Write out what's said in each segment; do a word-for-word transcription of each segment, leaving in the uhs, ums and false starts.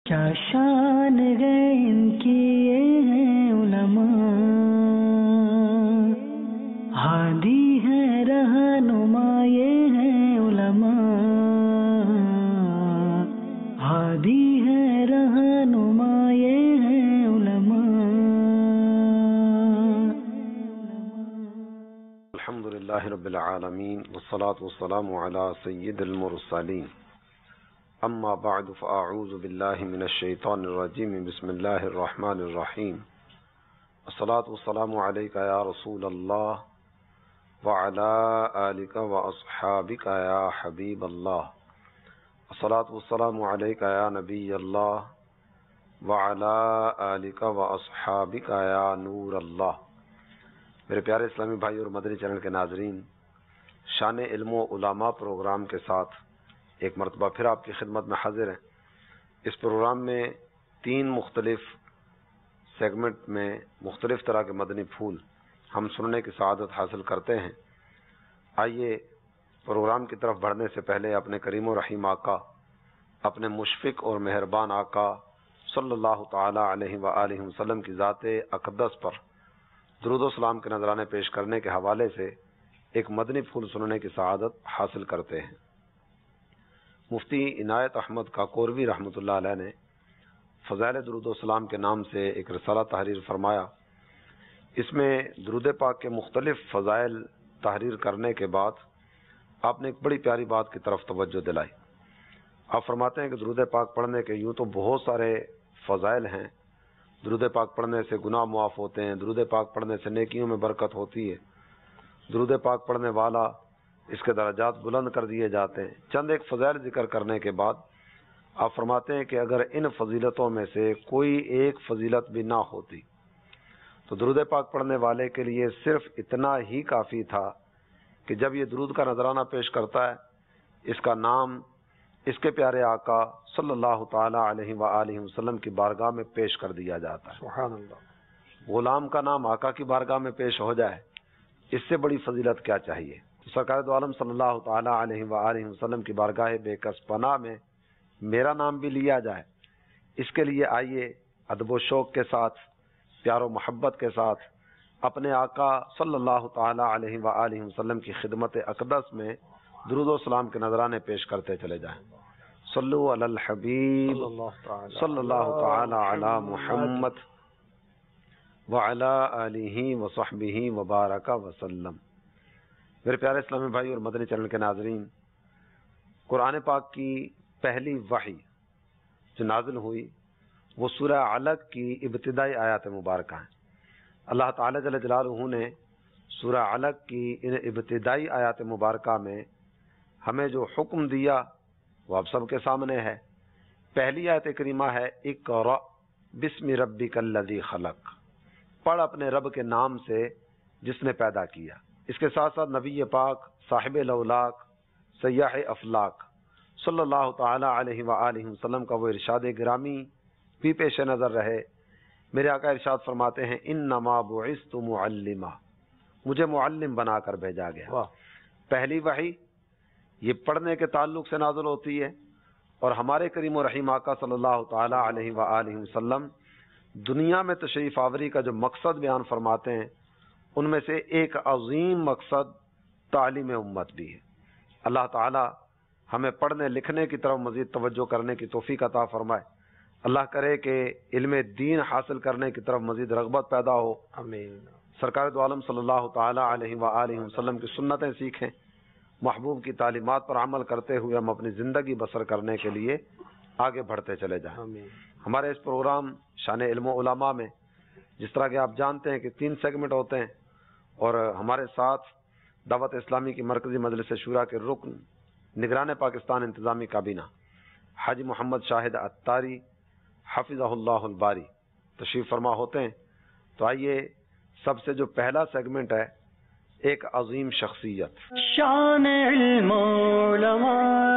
کیا شان ہے ان کی یہ ہیں علماء، ہادی ہے رہنما یہ ہیں علماء، ہادی ہے رہنما یہ ہیں علماء۔ الحمدللہ رب العالمین والصلاة والسلام علی سید المرسلین، اما بعد فاعوذ باللہ من الشیطان الرجیم، بسم اللہ الرحمن الرحیم۔ الصلاة والسلام علیک یا رسول اللہ وعلی آلک واصحابک یا حبیب اللہ، الصلاة والسلام علیک یا نبی اللہ وعلی آلک واصحابک یا نور اللہ۔ میرے پیارے اسلامی بھائی اور مدنی چینل کے ناظرین، شان علم و علماء پروگرام کے ساتھ ایک مرتبہ پھر آپ کی خدمت میں حاضر ہیں۔ اس پروگرام میں تین مختلف سیگمنٹ میں مختلف طرح کے مدنی پھول ہم سننے کی سعادت حاصل کرتے ہیں۔ آئیے پروگرام کی طرف بڑھنے سے پہلے اپنے کریم و رحیم آقا، اپنے مشفق اور مہربان آقا صلی اللہ تعالی علیہ وآلہ وسلم کی ذات اقدس پر درود و سلام کے نذرانے پیش کرنے کے حوالے سے ایک مدنی پھول سننے کی سعادت حاصل کرتے ہیں۔ مفتی عنایت احمد کاکوروی رحمۃ اللہ علیہ نے فضائل درود و سلام کے نام سے ایک رسالہ تحریر فرمایا۔ اس میں درود پاک کے مختلف فضائل تحریر کرنے کے بعد آپ نے ایک بڑی پیاری بات کی طرف توجہ دلائی۔ آپ فرماتے ہیں کہ درود پاک پڑھنے کے یوں تو بہت سارے فضائل ہیں۔ درود پاک پڑھنے سے گناہ معاف ہوتے ہیں، درود پاک پڑھنے سے نیکیوں میں برکت ہوتی ہے، درود پاک پڑھنے والا اس کے درجات بلند کر دیے جاتے ہیں۔ چند ایک فضائل ذکر کرنے کے بعد آپ فرماتے ہیں کہ اگر ان فضیلتوں میں سے کوئی ایک فضیلت بھی نہ ہوتی تو درود پاک پڑھنے والے کے لیے صرف اتنا ہی کافی تھا کہ جب یہ درود کا نذرانہ پیش کرتا ہے، اس کا نام اس کے پیارے آقا صلی اللہ تعالی علیہ وآلہ وسلم کی بارگاہ میں پیش کر دیا جاتا ہے۔ سبحان اللہ۔ غلام کا نام آقا کی بارگاہ میں پیش ہو جائے، اس سے بڑی فضیلت کیا چاہیے؟ سرکار دو عالم صلی اللہ تعالی علیہ وآلہ وسلم کی بارگاہ بے کس پناہ میں میرا نام بھی لیا جائے، اس کے لیے آئیے ادب و شوق کے ساتھ، پیار و محبت کے ساتھ اپنے آقا صلی اللہ تعالی علیہ وآلہ وسلم کی خدمت اقدس میں درود و سلام کے نذرانے پیش کرتے چلے جائیں۔ صلو علی الحبیب صلی اللہ تعالی علی محمد وعلی آلہ وصحبہ وبارک وسلم۔ میرے پیارے اسلامی بھائی اور مدنی چینل کے ناظرین، قرآن پاک کی پہلی وحی جو نازل ہوئی وہ سورہ علق کی ابتدائی آیات مبارکہ ہیں۔ اللہ تعالی جل جلالہ نے سورہ علق کی ان ابتدائی آیات مبارکہ میں ہمیں جو حکم دیا وہ آپ سب کے سامنے ہے۔ پہلی آیت کریمہ ہے اقرأ بسم ربک الذی خلق، پڑھ اپنے رب کے نام سے جس نے پیدا کیا۔ اس کے ساتھ ساتھ نبی پاک صاحب لولاک سیاح افلاک صلی اللہ تعالی علیہ وآلہ وسلم کا وہ ارشاد گرامی بھی پیش نظر رہے۔ میرے آقا ارشاد فرماتے ہیں انما بعثت معلما، مجھے معلم بنا کر بھیجا گیا۔ پہلی وحی یہ پڑھنے کے تعلق سے نازل ہوتی ہے، اور ہمارے کریم و رحیم آقا صلی اللہ تعالی علیہ وآلہ وسلم دنیا میں تشریف آوری کا جو مقصد بیان فرماتے ہیں ان میں سے ایک عظیم مقصد تعلیم امت بھی ہے۔ اللہ تعالی ہمیں پڑھنے لکھنے کی طرف مزید توجہ کرنے کی توفیق عطا فرمائے۔ اللہ کرے کہ علم دین حاصل کرنے کی طرف مزید رغبت پیدا ہو۔ آمین۔ سرکار دو عالم صلی اللہ تعالی علیہ وآلہ وسلم کی سنتیں سیکھیں، محبوب کی تعلیمات پر عمل کرتے ہوئے ہم اپنی زندگی بسر کرنے کے لیے آگے بڑھتے چلے جائیں۔ آمین۔ ہمارے اس پروگرام شان علم و علماء میں جس طرح کہ آپ جانتے ہیں کہ تین سیگمنٹ ہوتے ہیں، اور ہمارے ساتھ دعوت اسلامی کی مرکزی مجلس شورا کے رکن نگران پاکستان انتظامی کابینہ حاجی محمد شاہد عطاری حفظہ اللہ الباری تشریف فرما ہوتے ہیں۔ تو آئیے سب سے جو پہلا سیگمنٹ ہے، ایک عظیم شخصیت، شان علم علماء۔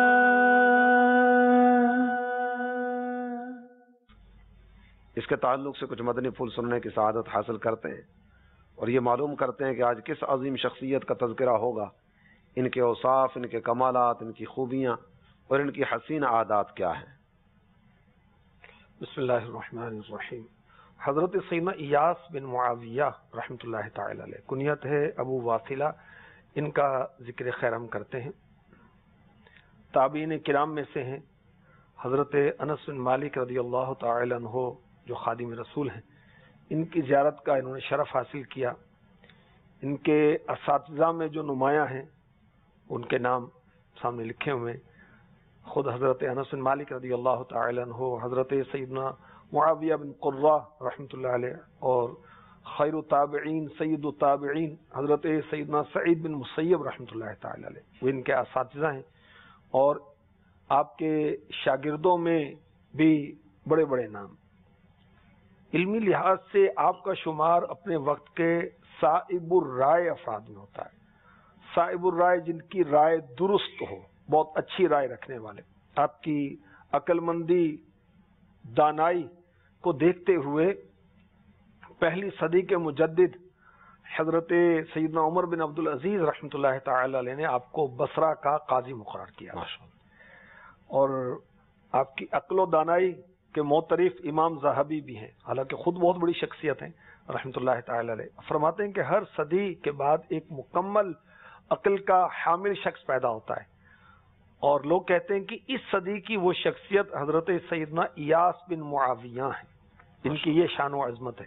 اس کے تعلق سے کچھ مدنی پھول سننے کی سعادت حاصل کرتے ہیں، اور یہ معلوم کرتے ہیں کہ آج کس عظیم شخصیت کا تذکرہ ہوگا، ان کے اوصاف، ان کے کمالات، ان کی خوبیاں اور ان کی حسین عادات کیا ہیں۔ بسم اللہ الرحمن الرحیم۔ حضرت سیدنا ایاس بن معاویہ رحمۃ اللہ تعالی علیہ، کنیت ہے ابو واصلہ، ان کا ذکر خیر ہم کرتے ہیں۔ تابعین کرام میں سے ہیں۔ حضرت انس بن مالک رضی اللہ تعالی عنہ جو خادم رسول ہیں، ان کی زیارت کا انہوں نے شرف حاصل کیا۔ ان کے اساتذہ میں جو نمایاں ہیں ان کے نام سامنے لکھے ہوئے ہیں۔ خود حضرت انس بن مالک رضی اللہ تعالی عنہ، حضرت سیدنا معاویہ بن قرہ رحمۃ اللہ علیہ، اور خیر التابعین سید التابعین حضرت سیدنا سعید بن مسیب رحمۃ اللہ تعالی علیہ، وہ ان کے اساتذہ ہیں، اور آپ کے شاگردوں میں بھی بڑے بڑے نام۔ علمی لحاظ سے آپ کا شمار اپنے وقت کے صائب الرائے افراد میں ہوتا ہے۔ صائب الرائے جن کی رائے درست ہو، بہت اچھی رائے رکھنے والے، آپ کی عقل مندی دانائی کو دیکھتے ہوئے پہلی صدی کے مجدد حضرت سیدنا عمر بن عبد العزیز رحمۃ اللہ تعالی علیہ نے آپ کو بصرہ کا قاضی مقرر کیا، اور آپ کی عقل و دانائی کے معترف امام ذہبی بھی ہیں، حالانکہ خود بہت بڑی شخصیت ہیں رحمۃ اللہ تعالی علیہ۔ فرماتے ہیں کہ ہر صدی کے بعد ایک مکمل عقل کا حامل شخص پیدا ہوتا ہے، اور لوگ کہتے ہیں کہ اس صدی کی وہ شخصیت حضرت سیدنا ایاس بن معاویہ ہیں، ان کی یہ شان و عظمت ہے۔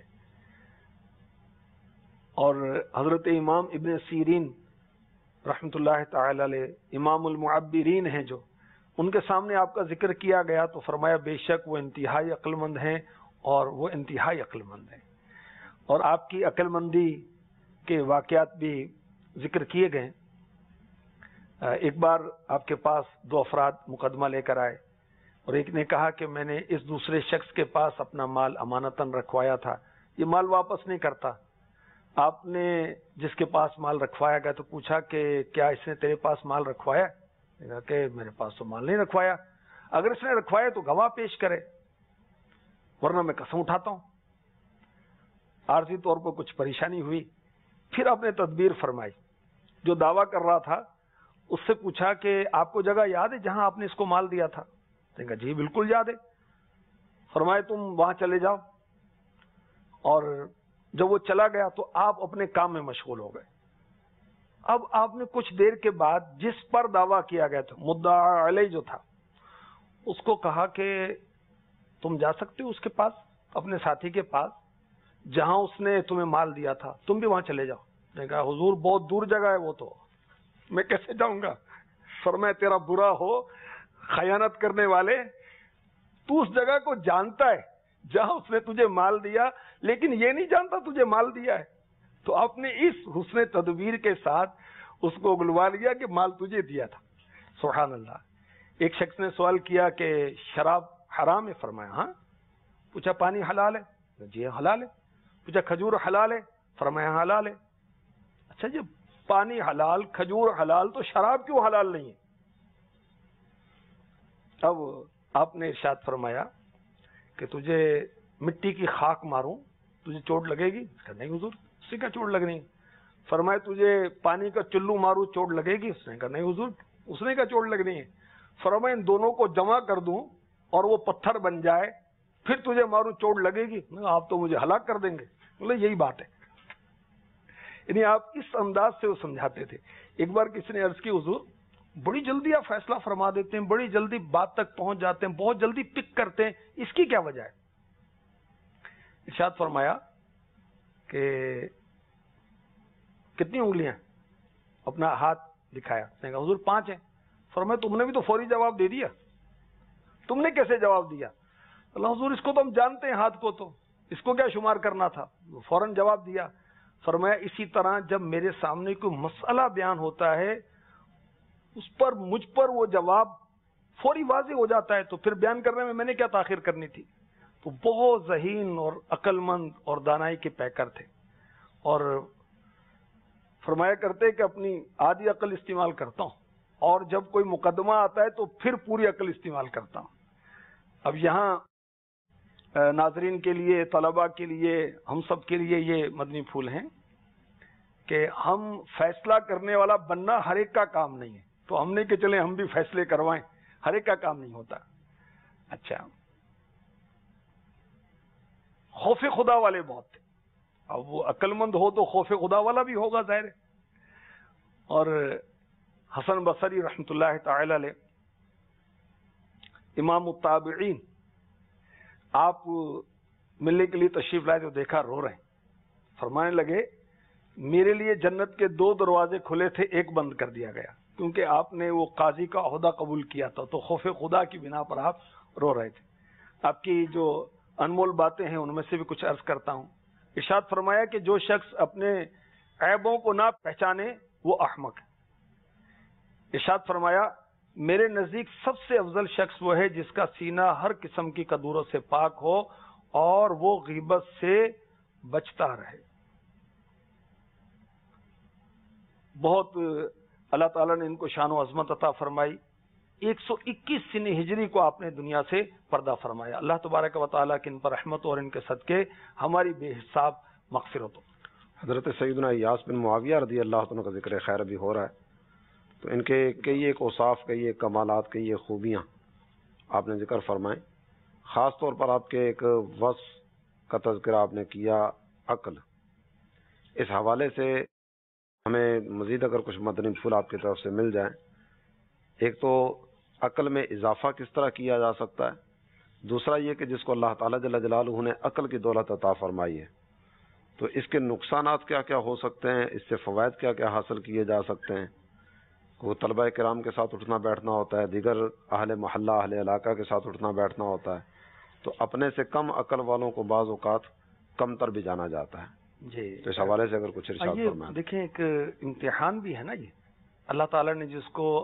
اور حضرت امام ابن سیرین رحمۃ اللہ تعالی علیہ، امام المعبرین ہیں جو، ان کے سامنے آپ کا ذکر کیا گیا تو فرمایا بے شک وہ انتہائی عقل مند ہیں، اور وہ انتہائی عقل مند ہیں، اور آپ کی عقل مندی کے واقعات بھی ذکر کیے گئے۔ ایک بار آپ کے پاس دو افراد مقدمہ لے کر آئے، اور ایک نے کہا کہ میں نے اس دوسرے شخص کے پاس اپنا مال امانتاً رکھوایا تھا، یہ مال واپس نہیں کرتا۔ آپ نے جس کے پاس مال رکھوایا گیا تو پوچھا کہ کیا اس نے تیرے پاس مال رکھوایا؟ کہا کہ میرے پاس تو مال نہیں رکھوایا، اگر اس نے رکھوایا تو گواہ پیش کرے، ورنہ میں قسم اٹھاتا ہوں۔ عارضی طور پر کچھ پریشانی ہوئی، پھر آپ نے تدبیر فرمائی۔ جو دعویٰ کر رہا تھا اس سے پوچھا کہ آپ کو جگہ یاد ہے جہاں آپ نے اس کو مال دیا تھا؟ کہا جی بالکل یاد ہے۔ فرمائے تم وہاں چلے جاؤ، اور جب وہ چلا گیا تو آپ اپنے کام میں مشغول ہو گئے۔ اب آپ نے کچھ دیر کے بعد جس پر دعویٰ کیا گیا تھا، مدعا علیہ جو تھا، اس کو کہا کہ تم جا سکتے ہو اس کے پاس، اپنے ساتھی کے پاس جہاں اس نے تمہیں مال دیا تھا، تم بھی وہاں چلے جاؤ۔ نے کہا حضور بہت دور جگہ ہے وہ تو، میں کیسے جاؤں گا؟ فرمایا تیرا برا ہو خیانت کرنے والے، تو اس جگہ کو جانتا ہے جہاں اس نے تجھے مال دیا، لیکن یہ نہیں جانتا تجھے مال دیا ہے۔ تو آپ نے اس حسن تدبیر کے ساتھ اس کو اگلوا لیا کہ مال تجھے دیا تھا۔ سبحان اللہ۔ ایک شخص نے سوال کیا کہ شراب حرام ہے؟ فرمایا ہاں۔ پوچھا پانی حلال ہے؟ جی حلال ہے۔ پوچھا کھجور حلال ہے؟ فرمایا حلال ہے۔ اچھا جب پانی حلال، کھجور حلال، تو شراب کیوں حلال نہیں ہے؟ اب آپ نے ارشاد فرمایا کہ تجھے مٹی کی خاک ماروں تجھے چوٹ لگے گی؟ اس کا نہیں حضور، اس سے کیا چوٹ لگنی؟ فرمایا تجھے پانی کا چلو ماروں چوٹ لگے گی؟ اس نے کہا نہیں حضور، اس نے کیا چوٹ لگنی ہے؟ فرمایا ان دونوں کو جمع کر دوں اور وہ پتھر بن جائے، پھر تجھے ماروں چوٹ لگے گی؟ آپ تو مجھے ہلاک کر دیں گے۔ بولے یہی بات ہے، یعنی آپ اس انداز سے وہ سمجھاتے تھے۔ ایک بار کسی نے عرض کی حضور بڑی جلدی آپ فیصلہ فرما دیتے ہیں، بڑی جلدی بات تک پہنچ جاتے ہیں، بہت جلدی پک کرتے ہیں، اس کی کیا وجہ ہے؟ ارشاد فرمایا کہ کتنی انگلیاں؟ اپنا ہاتھ دکھایا، اس نے کہا حضور پانچ ہیں۔ فرمایا تم نے بھی تو فوری جواب دے دیا، تم نے کیسے جواب دیا؟ اللہ حضور اس کو تو ہم جانتے ہیں، ہاتھ کو تو، اس کو کیا شمار کرنا تھا؟ فوراً جواب دیا۔ فرمایا اسی طرح جب میرے سامنے کوئی مسئلہ بیان ہوتا ہے، اس پر مجھ پر وہ جواب فوری واضح ہو جاتا ہے، تو پھر بیان کرنے میں میں نے کیا تاخیر کرنی تھی؟ تو بہت ذہین اور عقل مند اور دانائی کے پیکر تھے، اور فرمایا کرتے کہ اپنی آدھی عقل استعمال کرتا ہوں، اور جب کوئی مقدمہ آتا ہے تو پھر پوری عقل استعمال کرتا ہوں۔ اب یہاں ناظرین کے لیے، طلباء کے لیے، ہم سب کے لیے یہ مدنی پھول ہیں کہ ہم فیصلہ کرنے والا بننا ہر ایک کا کام نہیں ہے، تو ہم نے کہ چلیں ہم بھی فیصلے کروائیں، ہر ایک کا کام نہیں ہوتا۔ اچھا، خوف خدا والے بہت تھے. اب وہ عقل مند ہو تو خوف خدا والا بھی ہوگا ظاہر ہے. اور حسن بصری رحمۃ اللہ تعالی علیہ امام التابعین آپ ملنے کے لیے تشریف لائے تو دیکھا رو رہے ہیں. فرمانے لگے میرے لیے جنت کے دو دروازے کھلے تھے, ایک بند کر دیا گیا کیونکہ آپ نے وہ قاضی کا عہدہ قبول کیا تھا, تو خوف خدا کی بنا پر آپ رو رہے تھے. آپ کی جو انمول باتیں ہیں ان میں سے بھی کچھ عرض کرتا ہوں. ارشاد فرمایا کہ جو شخص اپنے عیبوں کو نہ پہچانے وہ احمق ہے. ارشاد فرمایا میرے نزدیک سب سے افضل شخص وہ ہے جس کا سینہ ہر قسم کی قدوروں سے پاک ہو اور وہ غیبت سے بچتا رہے. بہت اللہ تعالیٰ نے ان کو شان و عظمت عطا فرمائی. ایک سو اکیس سن ہجری کو آپ نے دنیا سے پردہ فرمایا. اللہ تبارک و تعالیٰ کی ان پر رحمت اور ان کے صدقے ہماری بے حساب مغفرت ہو. حضرت سیدنا ایاس بن معاویہ رضی اللہ عنہ کا ذکر خیر ابھی ہو رہا ہے, تو ان کے کئی ایک اوصاف, کئی ایک کمالات, کئی ایک خوبیاں آپ نے ذکر فرمائیں. خاص طور پر آپ کے ایک وصف کا تذکرہ آپ نے کیا, عقل. اس حوالے سے ہمیں مزید اگر کچھ مدنی پھول آپ کی طرف سے مل جائیں. ایک تو عقل میں اضافہ کس طرح کیا جا سکتا ہے, دوسرا یہ کہ جس کو اللہ تعالیٰ جل جلالہ نے عقل کی دولت عطا فرمائی ہے تو اس کے نقصانات کیا کیا ہو سکتے ہیں, اس سے فوائد کیا کیا حاصل کیے جا سکتے ہیں. وہ طلبہ کرام کے ساتھ اٹھنا بیٹھنا ہوتا ہے, دیگر اہل محلہ اہل علاقہ کے ساتھ اٹھنا بیٹھنا ہوتا ہے, تو اپنے سے کم عقل والوں کو بعض اوقات کم تر بھی جانا جاتا ہے. جی تو اس حوالے سے اگر کچھ ارشاد فرمائیں. دیکھیں ایک امتحان بھی ہے نا, یہ اللہ تعالیٰ نے جس کو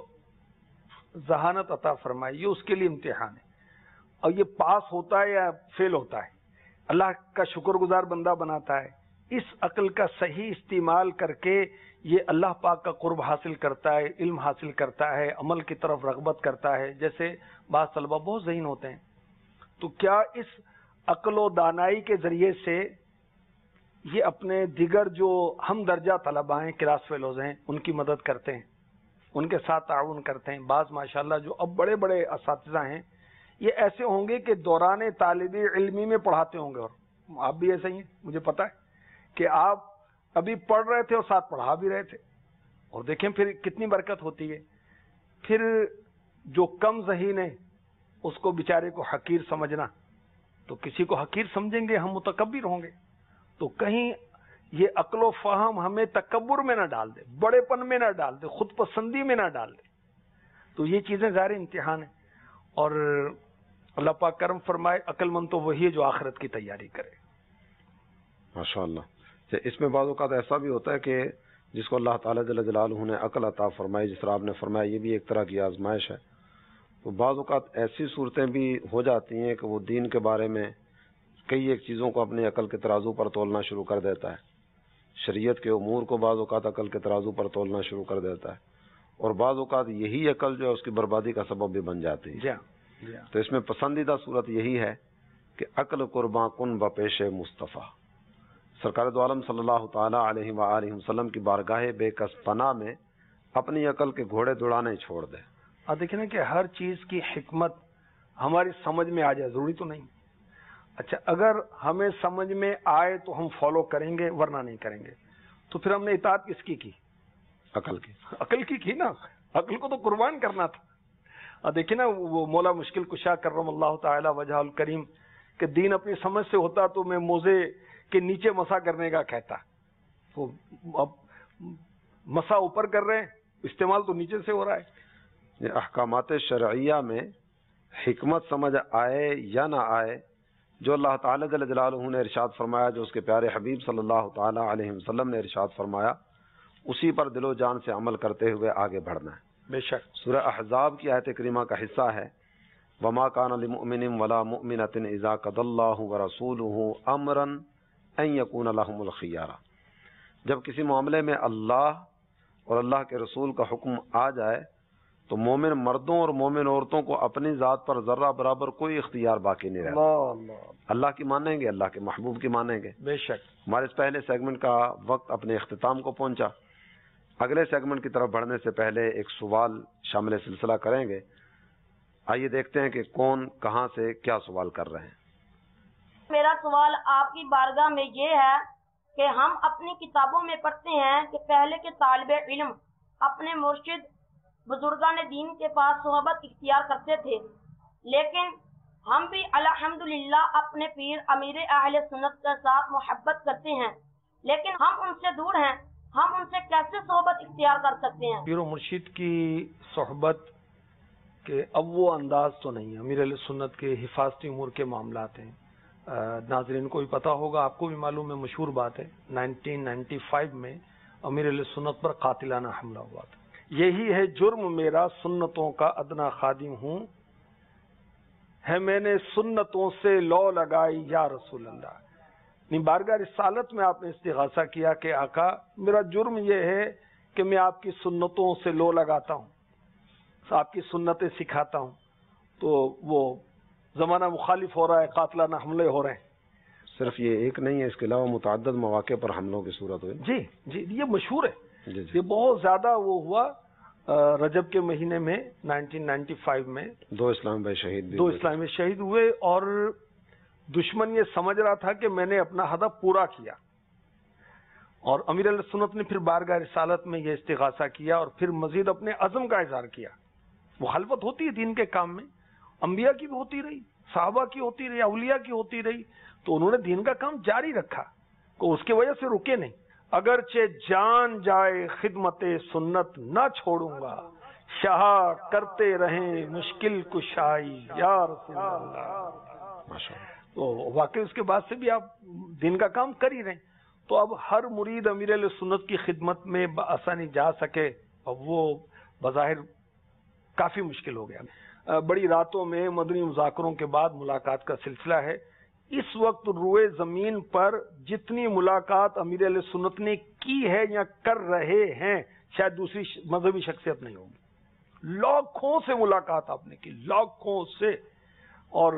ذہانت عطا فرمائی یہ اس کے لیے امتحان ہے, اور یہ پاس ہوتا ہے یا فیل ہوتا ہے اللہ کا شکر گزار بندہ بناتا ہے. اس عقل کا صحیح استعمال کر کے یہ اللہ پاک کا قرب حاصل کرتا ہے, علم حاصل کرتا ہے, عمل کی طرف رغبت کرتا ہے. جیسے بعض طلبہ بہت ذہین ہوتے ہیں, تو کیا اس عقل و دانائی کے ذریعے سے یہ اپنے دیگر جو ہم درجہ طلبہ ہیں, کلاس فیلوز ہیں, ان کی مدد کرتے ہیں, ان کے ساتھ تعاون کرتے ہیں. بعض ماشاءاللہ جو اب بڑے بڑے اساتذہ ہیں یہ ایسے ہوں گے کہ دوران طالب علمی میں پڑھاتے ہوں گے, اور آپ بھی ایسے ہی ہیں, مجھے پتا ہے کہ آپ ابھی پڑھ رہے تھے اور ساتھ پڑھا بھی رہے تھے, اور دیکھیں پھر کتنی برکت ہوتی ہے. پھر جو کم ذہین ہے اس کو بیچارے کو حقیر سمجھنا, تو کسی کو حقیر سمجھیں گے ہم متکبر ہوں گے. تو کہیں یہ عقل و فہم ہمیں تکبر میں نہ ڈال دے, بڑے پن میں نہ ڈال دے, خود پسندی میں نہ ڈال دے. تو یہ چیزیں ظاہر امتحان ہیں, اور اللہ پاک کرم فرمائے عقل مند تو وہی ہے جو آخرت کی تیاری کرے. ماشاءاللہ. اس میں بعض اوقات ایسا بھی ہوتا ہے کہ جس کو اللہ تعالیٰ جل جلالہ نے عقل عطا فرمائی, جس طرح آپ نے فرمایا یہ بھی ایک طرح کی آزمائش ہے, تو بعض اوقات ایسی صورتیں بھی ہو جاتی ہیں کہ وہ دین کے بارے میں کئی ایک چیزوں کو اپنی عقل کے ترازو پر تولنا شروع کر دیتا ہے, شریعت کے امور کو بعض اوقات عقل کے ترازو پر تولنا شروع کر دیتا ہے, اور بعض اوقات یہی عقل جو ہے اس کی بربادی کا سبب بھی بن جاتی ہے. تو اس میں پسندیدہ صورت یہی ہے کہ عقل قرباں کن بپیش مصطفیٰ, سرکار دو عالم صلی اللہ تعالی علیہ وآلہ وسلم کی بارگاہ بے کس پناہ میں اپنی عقل کے گھوڑے دوڑانے چھوڑ دے. آپ دیکھیں نا کہ ہر چیز کی حکمت ہماری سمجھ میں آ جائے ضروری تو نہیں. اچھا اگر ہمیں سمجھ میں آئے تو ہم فالو کریں گے, ورنہ نہیں کریں گے. تو پھر ہم نے اطاعت کس کی کی؟ عقل کی. عقل کی کی نا, عقل کو تو قربان کرنا تھا. دیکھیں نا وہ مولا مشکل کشا کرم اللہ تعالی وجہ الکریم کہ دین اپنی سمجھ سے ہوتا تو میں موزے کے نیچے مسا کرنے کا کہتا, تو اب مسا اوپر کر رہے ہیں, استعمال تو نیچے سے ہو رہا ہے. احکامات شرعیہ میں حکمت سمجھ آئے یا نہ آئے, جو اللہ تعالیٰ جل جلالہ نے ارشاد فرمایا, جو اس کے پیارے حبیب صلی اللہ تعالی علیہ وسلم نے ارشاد فرمایا, اسی پر دل و جان سے عمل کرتے ہوئے آگے بڑھنا ہے. بے شک سورہ احزاب کی آیت کریمہ کا حصہ ہے, وما کان لمؤمن ولا مؤمنۃ اذا قضى اللہ ورسولہ امرا ان یکون لہم الخیارہ. جب کسی معاملے میں اللہ اور اللہ کے رسول کا حکم آ جائے تو مومن مردوں اور مومن عورتوں کو اپنی ذات پر ذرہ برابر کوئی اختیار باقی نہیں رہتا. اللہ اللہ, اللہ کی مانیں گے, اللہ کے محبوب کی مانیں گے. بے شک. ہمارے اس پہلے سیگمنٹ کا وقت اپنے اختتام کو پہنچا. اگلے سیگمنٹ کی طرف بڑھنے سے پہلے ایک سوال شامل سلسلہ کریں گے. آئیے دیکھتے ہیں کہ کون کہاں سے کیا سوال کر رہے ہیں. میرا سوال آپ کی بارگاہ میں یہ ہے کہ ہم اپنی کتابوں میں پڑھتے ہیں کہ پہلے کے طالب علم اپنے مرشد بزرگان دین کے پاس صحبت اختیار کرتے تھے، لیکن ہم بھی الحمدللہ اپنے پیر امیر اہل سنت کے ساتھ محبت کرتے ہیں، لیکن ہم ان سے دور ہیں، ہم ان سے کیسے صحبت اختیار کر سکتے ہیں؟ پیر و مرشد کی صحبت کے اب وہ انداز تو نہیں ہے، امیر اہل سنت کے حفاظتی امور کے معاملات ہیں۔ ناظرین کو بھی پتا ہوگا، آپ کو بھی معلوم ہے، مشہور بات ہے، نائنٹین نائنٹی فائیو میں امیر اہل سنت پر قاتلانہ حملہ ہوا تھا۔ یہی ہے جرم میرا، سنتوں کا ادنا خادم ہوں، ہے میں نے سنتوں سے لو لگائی یا رسول اللہ۔ نہیں، بارگاہ رسالت میں آپ نے استغاثہ کیا کہ آقا میرا جرم یہ ہے کہ میں آپ کی سنتوں سے لو لگاتا ہوں، آپ کی سنتیں سکھاتا ہوں، تو وہ زمانہ مخالف ہو رہا ہے، قاتلانہ حملے ہو رہے ہیں۔ صرف یہ ایک نہیں ہے، اس کے علاوہ متعدد مواقع پر حملوں کی صورت ہوئی۔ جی جی یہ مشہور ہے، جی جی یہ بہت زیادہ وہ ہوا رجب کے مہینے میں نائنٹین نائنٹی فائیو میں دو اسلام بھائی شہید بھی دو ہوئے۔ اسلامی شہید ہوئے، اور دشمن یہ سمجھ رہا تھا کہ میں نے اپنا ہدف پورا کیا، اور امیر علیہ سنت نے پھر بارگاہ رسالت میں یہ استغاثہ کیا، اور پھر مزید اپنے عزم کا اظہار کیا۔ مخالفت ہوتی ہے دین کے کام میں، انبیاء کی بھی ہوتی رہی، صحابہ کی ہوتی رہی، اولیاء کی ہوتی رہی، تو انہوں نے دین کا کام جاری رکھا، کو اس کی وجہ سے رکے نہیں۔ اگرچہ جان جائے خدمت سنت نہ چھوڑوں گا، شاہ کرتے رہیں مشکل کشائی یا رسول اللہ۔ تو واقعی اس کے بعد سے بھی آپ دین کا کام کر ہی رہے ہیں، تو اب ہر مرید امیر علیہ سنت کی خدمت میں بآسانی جا سکے، اب وہ بظاہر کافی مشکل ہو گیا۔ بڑی راتوں میں مدنی مذاکروں کے بعد ملاقات کا سلسلہ ہے۔ اس وقت روئے زمین پر جتنی ملاقات امیر علیہ سنت نے کی ہے یا کر رہے ہیں، شاید دوسری مذہبی شخصیت نہیں ہوگی۔ لاکھوں سے ملاقات آپ نے کی، لاکھوں سے، اور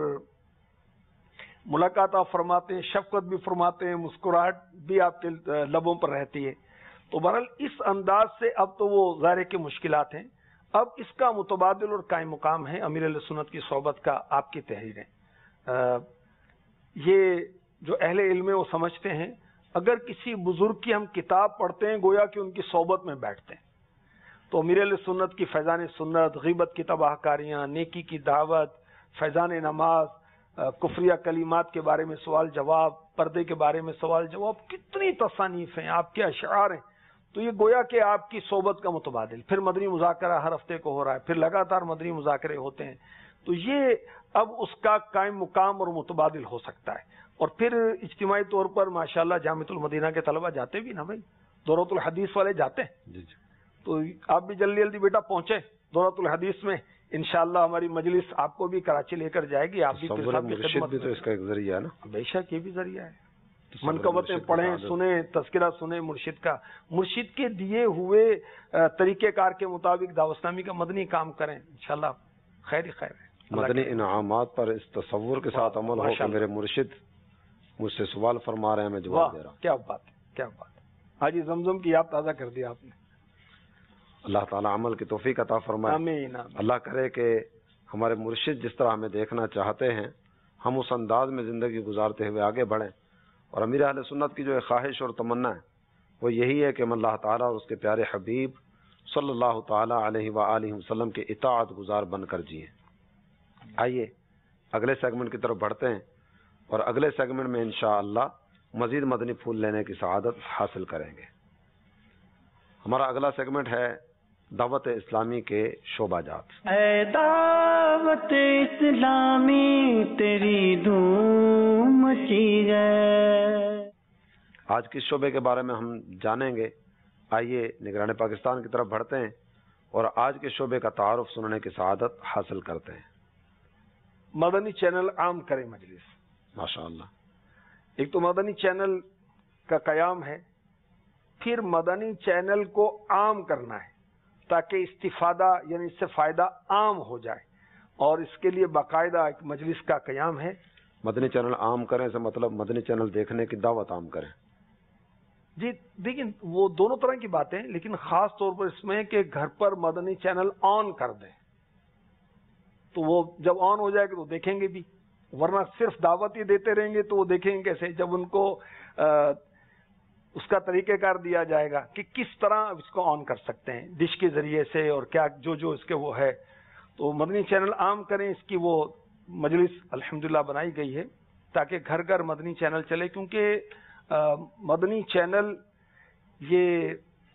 ملاقات آپ فرماتے ہیں، شفقت بھی فرماتے ہیں، مسکراہٹ بھی آپ کے لبوں پر رہتی ہے۔ تو بہرحال اس انداز سے اب تو وہ ظاہر کے مشکلات ہیں، اب اس کا متبادل اور قائم مقام ہے امیر علیہ سنت کی صحبت کا، آپ کی تحریریں۔ یہ جو اہل علم ہے وہ سمجھتے ہیں، اگر کسی بزرگ کی ہم کتاب پڑھتے ہیں گویا کہ ان کی صحبت میں بیٹھتے ہیں، تو امیر علیہ سنت کی فیضان سنت، غیبت کی تباہ کاریاں، نیکی کی دعوت، فیضان نماز، کفریہ کلمات کے بارے میں سوال جواب، پردے کے بارے میں سوال جواب، کتنی تصانیف ہیں، آپ کے اشعار ہیں، تو یہ گویا کہ آپ کی صحبت کا متبادل۔ پھر مدنی مذاکرہ ہر ہفتے کو ہو رہا ہے، پھر لگاتار مدنی مذاکرے ہوتے ہیں، تو یہ اب اس کا قائم مقام اور متبادل ہو سکتا ہے۔ اور پھر اجتماعی طور پر ماشاءاللہ جامعۃ المدینہ کے طلبہ جاتے بھی نا بھائی، دورۃ الحدیث والے جاتے ہیں، جی جی تو آپ بھی جلدی جلدی بیٹا پہنچے دورۃ الحدیث میں، انشاءاللہ ہماری مجلس آپ کو بھی کراچی لے کر جائے گی، آپ بھی پھر صاحب کی مرشد خدمت بھی تو اس کا ایک ذریعہ ہے نا۔ بے شک یہ بھی ذریعہ ہے، منقبتیں پڑھیں، سنیں، تذکرہ سنیں مرشد کا، مرشد کے دیے ہوئے طریقہ کار کے مطابق دعوت اسلامی کا مدنی کام کریں، انشاءاللہ خیر ہی خیر ہے۔ مدنی انعامات پر اس تصور کے ساتھ عمل ہو کہ میرے مرشد مجھ سے سوال فرما رہے ہیں، میں جواب دے رہا ہوں۔ کیا بات ہے، کیا بات ہے، حاجی زمزم کی یاد تازہ کر دیا آپ نے۔ اللہ تعالیٰ عمل کی توفیق عطا فرمائے۔ آمین آمین۔ اللہ کرے کہ ہمارے مرشد جس طرح ہمیں دیکھنا چاہتے ہیں ہم اس انداز میں زندگی گزارتے ہوئے آگے بڑھیں، اور امیر اہل سنت کی جو ایک خواہش اور تمنا ہے وہ یہی ہے کہ ہم اللہ تعالیٰ اور اس کے پیارے حبیب صلی اللہ تعالیٰ علیہ وآلہ وسلم کے اطاعت گزار بن کر جئیں۔ آئیے اگلے سیگمنٹ کی طرف بڑھتے ہیں، اور اگلے سیگمنٹ میں انشاءاللہ مزید مدنی پھول لینے کی سعادت حاصل کریں گے۔ ہمارا اگلا سیگمنٹ ہے دعوت اسلامی کے شعبہ جات۔ اے دعوت اسلامی تیری دھوم مچی ہے۔ آج کس شعبے کے بارے میں ہم جانیں گے؟ آئیے نگران پاکستان کی طرف بڑھتے ہیں اور آج کے شعبے کا تعارف سننے کی سعادت حاصل کرتے ہیں۔ مدنی چینل عام کرے مجلس، ماشاءاللہ۔ ایک تو مدنی چینل کا قیام ہے، پھر مدنی چینل کو عام کرنا ہے تاکہ استفادہ یعنی اس سے فائدہ عام ہو جائے، اور اس کے لیے باقاعدہ ایک مجلس کا قیام ہے۔ مدنی چینل عام کریں سے مطلب مدنی چینل دیکھنے کی دعوت عام کریں۔ جی دیکھیں وہ دونوں طرح کی باتیں، لیکن خاص طور پر اس میں کہ گھر پر مدنی چینل آن کر دیں، تو وہ جب آن ہو جائے گا تو دیکھیں گے بھی، ورنہ صرف دعوت ہی دیتے رہیں گے تو وہ دیکھیں گے کیسے جب ان کو آ, اس کا طریقہ کار دیا جائے گا کہ کس طرح اس کو آن کر سکتے ہیں ڈش کے ذریعے سے اور کیا جو جو اس کے وہ ہے. تو مدنی چینل عام کریں, اس کی وہ مجلس الحمدللہ بنائی گئی ہے تاکہ گھر گھر مدنی چینل چلے, کیونکہ آ, مدنی چینل یہ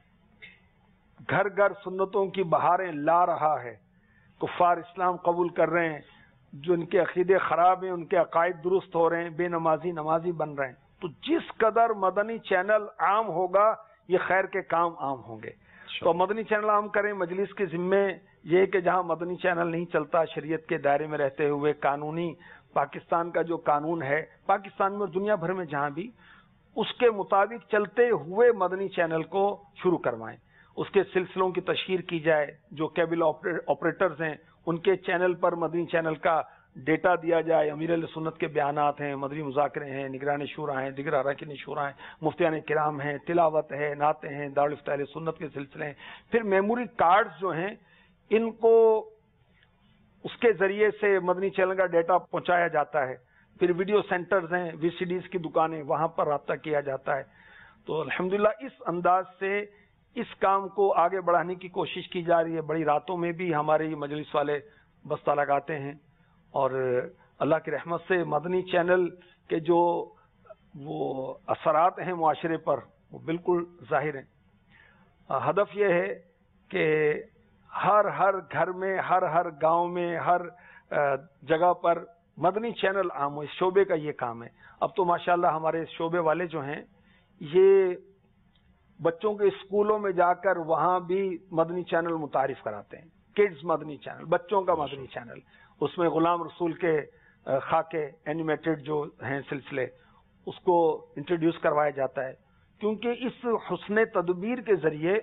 گھر گھر سنتوں کی بہاریں لا رہا ہے. کفار اسلام قبول کر رہے ہیں, جو ان کے عقیدے خراب ہیں ان کے عقائد درست ہو رہے ہیں, بے نمازی نمازی بن رہے ہیں. تو جس قدر مدنی چینل عام ہوگا یہ خیر کے کام عام ہوں گے. تو مدنی چینل عام کریں. مجلس کے ذمے یہ کہ جہاں مدنی چینل نہیں چلتا, شریعت کے دائرے میں رہتے ہوئے قانونی پاکستان کا جو قانون ہے پاکستان میں اور دنیا بھر میں جہاں بھی, اس کے مطابق چلتے ہوئے مدنی چینل کو شروع کروائیں. اس کے سلسلوں کی تشہیر کی جائے. جو کیبل آپریٹرز ہیں ان کے چینل پر مدنی چینل کا ڈیٹا دیا جائے. امیر اہل سنت کے بیانات ہیں, مدنی مذاکرے ہیں, نگران شورا ہیں, دیگر اراکین شورا ہیں, مفتیان کرام ہیں, تلاوت ہے, نعتیں ہیں, دارالفتہ اہل سنت کے سلسلے ہیں. پھر میموری کارڈز جو ہیں ان کو اس کے ذریعے سے مدنی چینل کا ڈیٹا پہنچایا جاتا ہے. پھر ویڈیو سینٹرز ہیں, وی سی ڈیز کی دکانیں, وہاں پر رابطہ کیا جاتا ہے. تو الحمدللہ اس انداز سے اس کام کو آگے بڑھانے کی کوشش کی جا رہی ہے. بڑی راتوں میں بھی ہمارے مجلس والے بستہ لگاتے ہیں, اور اللہ کی رحمت سے مدنی چینل کے جو وہ اثرات ہیں معاشرے پر وہ بالکل ظاہر ہیں. ہدف یہ ہے کہ ہر ہر گھر میں, ہر ہر گاؤں میں, ہر جگہ پر مدنی چینل عام ہو. اس شعبے کا یہ کام ہے. اب تو ماشاءاللہ ہمارے شعبے والے جو ہیں یہ بچوں کے اسکولوں میں جا کر وہاں بھی مدنی چینل متعارف کراتے ہیں. کڈز مدنی چینل, بچوں کا مدنی چینل, اس میں غلام رسول کے خاکے اینیمیٹڈ جو ہیں سلسلے اس کو انٹروڈیوس کروایا جاتا ہے. کیونکہ اس حسن تدبیر کے ذریعے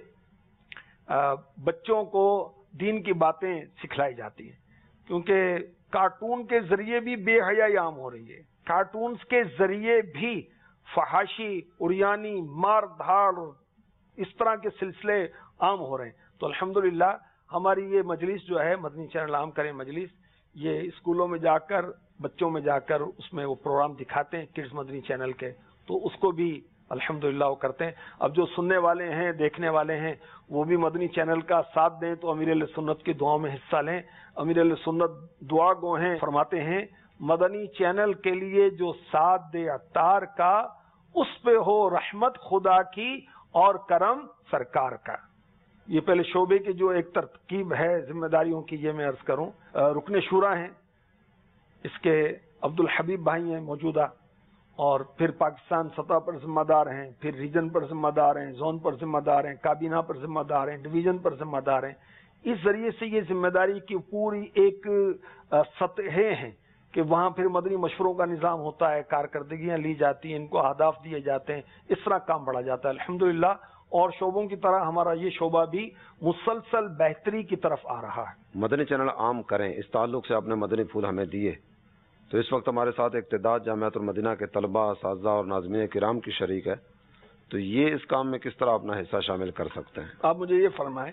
بچوں کو دین کی باتیں سکھلائی جاتی ہیں. کیونکہ کارٹون کے ذریعے بھی بے حیائی عام ہو رہی ہے. کارٹونز کے ذریعے بھی فحاشی, اریانی, مار دھاڑ, اس طرح کے سلسلے عام ہو رہے ہیں. تو الحمدللہ ہماری یہ مجلس جو ہے مدنی چینل عام کریں مجلس, یہ اسکولوں میں جا کر بچوں میں جا کر اس میں وہ پروگرام دکھاتے ہیں کڈز مدنی چینل کے. تو اس کو بھی الحمدللہ وہ کرتے ہیں. اب جو سننے والے ہیں, دیکھنے والے ہیں, وہ بھی مدنی چینل کا ساتھ دیں تو امیر اہل سنت کی دعاؤں میں حصہ لیں. امیر اہل سنت دعا گو ہیں, فرماتے ہیں مدنی چینل کے لیے جو ساتھ دے عطار کا, اس پہ ہو رحمت خدا کی اور کرم سرکار کا. یہ پہلے شعبے کی جو ایک ترکیب ہے ذمہ داریوں کی, یہ میں عرض کروں. رکن شورا ہیں اس کے عبد الحبیب بھائی ہیں موجودہ, اور پھر پاکستان سطح پر ذمہ دار ہیں, پھر ریجن پر ذمہ دار ہیں, زون پر ذمہ دار ہیں, کابینہ پر ذمہ دار ہیں, ڈویژن پر ذمہ دار ہیں. اس ذریعے سے یہ ذمہ داری کی پوری ایک سطحیں ہیں کہ وہاں پھر مدنی مشوروں کا نظام ہوتا ہے, کارکردگیاں لی جاتی ہیں, ان کو اہداف دیے جاتے ہیں, اس طرح کام بڑھا جاتا ہے الحمدللہ. اور شعبوں کی طرح ہمارا یہ شعبہ بھی مسلسل بہتری کی طرف آ رہا ہے. مدنی چینل عام کریں, اس تعلق سے آپ نے مدنی پھول ہمیں دیے. تو اس وقت ہمارے ساتھ اقتداء جامعۃ المدینہ کے طلباء, اساتذہ اور ناظمین کرام کی شریک ہے. تو یہ اس کام میں کس طرح اپنا حصہ شامل کر سکتے ہیں؟ آپ مجھے یہ فرمائیں,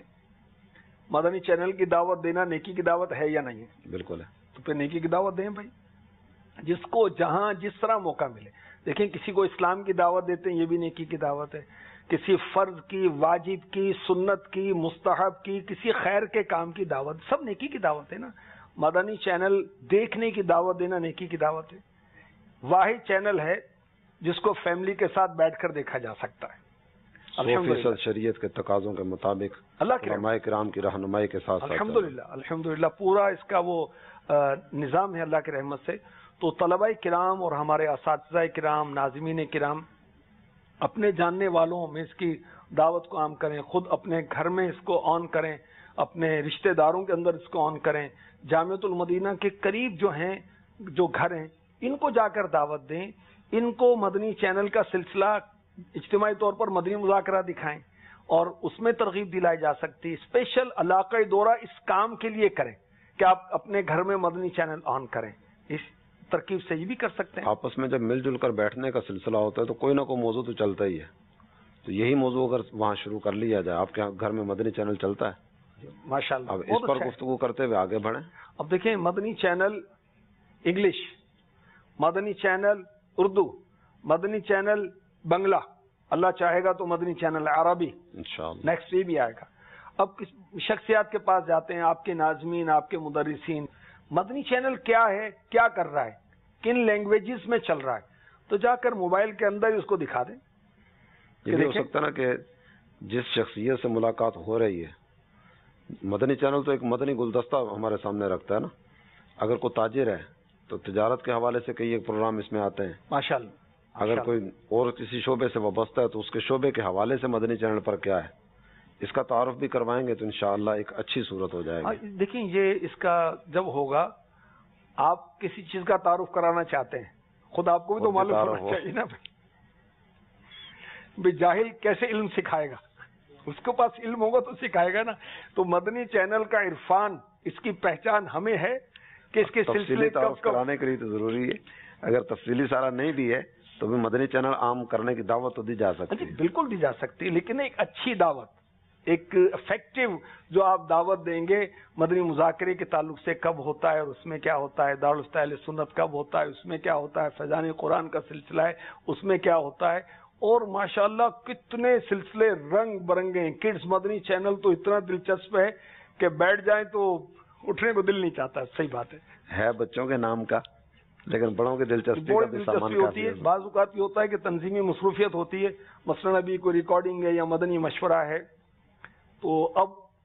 مدنی چینل کی دعوت دینا نیکی کی دعوت ہے یا نہیں ہے؟ بالکل ہے. تو پھر نیکی کی دعوت دیں بھائی, جس کو جہاں جس طرح موقع ملے. دیکھیں کسی کو اسلام کی دعوت دیتے ہیں, یہ بھی نیکی کی دعوت ہے. کسی فرض کی, واجب کی, سنت کی, مستحب کی, کسی خیر کے کام کی دعوت, سب نیکی کی دعوت ہے نا. مدنی چینل دیکھنے کی دعوت دینا نیکی کی دعوت ہے. واحد چینل ہے جس کو فیملی کے ساتھ بیٹھ کر دیکھا جا سکتا ہے. سو فیصد شریعت کے تقاضوں کے مطابق اللہ کے علماء کرام کی رہنمائی کے ساتھ الحمدللہ الحمدللہ پورا اس کا وہ نظام ہے اللہ کی رحمت سے. تو طلباء کرام اور ہمارے اساتذہ کرام, ناظمین کرام اپنے جاننے والوں میں اس کی دعوت کو عام کریں, خود اپنے گھر میں اس کو آن کریں, اپنے رشتہ داروں کے اندر اس کو آن کریں. جامعۃ المدینہ کے قریب جو ہیں, جو گھر ہیں, ان کو جا کر دعوت دیں. ان کو مدنی چینل کا سلسلہ اجتماعی طور پر مدنی مذاکرہ دکھائیں, اور اس میں ترغیب دلائی جا سکتی. اسپیشل علاقائی دورہ اس کام کے لیے کریں کہ آپ اپنے گھر میں مدنی چینل آن کریں. اس ترکیب سے یہ بھی کر سکتے ہیں. آپس میں جب مل جل کر بیٹھنے کا سلسلہ ہوتا ہے تو کوئی نہ کوئی موضوع تو چلتا ہی ہے. تو یہی موضوع اگر وہاں شروع کر لیا جائے, آپ کے گھر میں مدنی چینل چلتا ہے ماشاء اللہ, اب اس پر گفتگو کرتے ہوئے آگے بڑھیں. اب دیکھیں Madani channel English Madani channel Urdu, Madani channel بنگلہ، اللہ چاہے گا تو مدنی چینل عربی انشاءاللہ نیکسٹ یہ بھی آئے گا. اب کس شخصیات کے پاس جاتے ہیں، آپ کے ناظمین، آپ کے مدرسین، مدنی چینل کیا ہے، کیا کر رہا ہے، کن لینگویجز میں چل رہا ہے، تو جا کر موبائل کے اندر اس کو دکھا دیں. یہ بھی ہو سکتا ہے نا کہ جس شخصیت سے ملاقات ہو رہی ہے، مدنی چینل تو ایک مدنی گلدستہ ہمارے سامنے رکھتا ہے نا. اگر کوئی تاجر ہے تو تجارت کے حوالے سے کئی ایک پروگرام اس میں آتے ہیں. ماشاء اللہ. اگر کوئی اور کسی شعبے سے وابستہ ہے تو اس کے شعبے کے حوالے سے مدنی چینل پر کیا ہے، اس کا تعارف بھی کروائیں گے تو انشاءاللہ ایک اچھی صورت ہو جائے گی. دیکھیں یہ اس کا جب ہوگا، آپ کسی چیز کا تعارف کرانا چاہتے ہیں، خود آپ کو بھی تو معلوم ہونا چاہیے نا بھائی. بھائی جاہل کیسے علم سکھائے گا؟ اس کے پاس علم ہوگا تو سکھائے گا نا. تو مدنی چینل کا عرفان، اس کی پہچان ہمیں ہے کہ اس کے سلسلے تعارف کرانے کے لیے تو ضروری ہے. اگر تفصیلی سارا نہیں بھی ہے تو بھی مدنی چینل عام کرنے کی دعوت تو دی جا سکتی ہے. بالکل دی جا سکتی ہے، لیکن ایک اچھی دعوت، ایک افیکٹو جو آپ دعوت دیں گے مدنی مذاکرے کے تعلق سے، کب ہوتا ہے اور اس میں کیا ہوتا ہے، دارالفتہ اہل سنت کب ہوتا ہے، اس میں کیا ہوتا ہے، فیضان قرآن کا سلسلہ ہے اس میں کیا ہوتا ہے، اور ماشاءاللہ کتنے سلسلے رنگ برنگے ہیں. کڈز مدنی چینل تو اتنا دلچسپ ہے کہ بیٹھ جائیں تو اٹھنے کو دل نہیں چاہتا. صحیح بات ہے ہے بچوں کے نام کا، لیکن بڑوں کی دلچسپی کا بھی سامان ہوتی ہے. بعض اوقات یہ ہوتا ہے کہ تنظیمی مصروفیت ہوتی ہے، مثلا ابھی کوئی ریکارڈنگ ہے یا مدنی مشورہ ہے، تو اب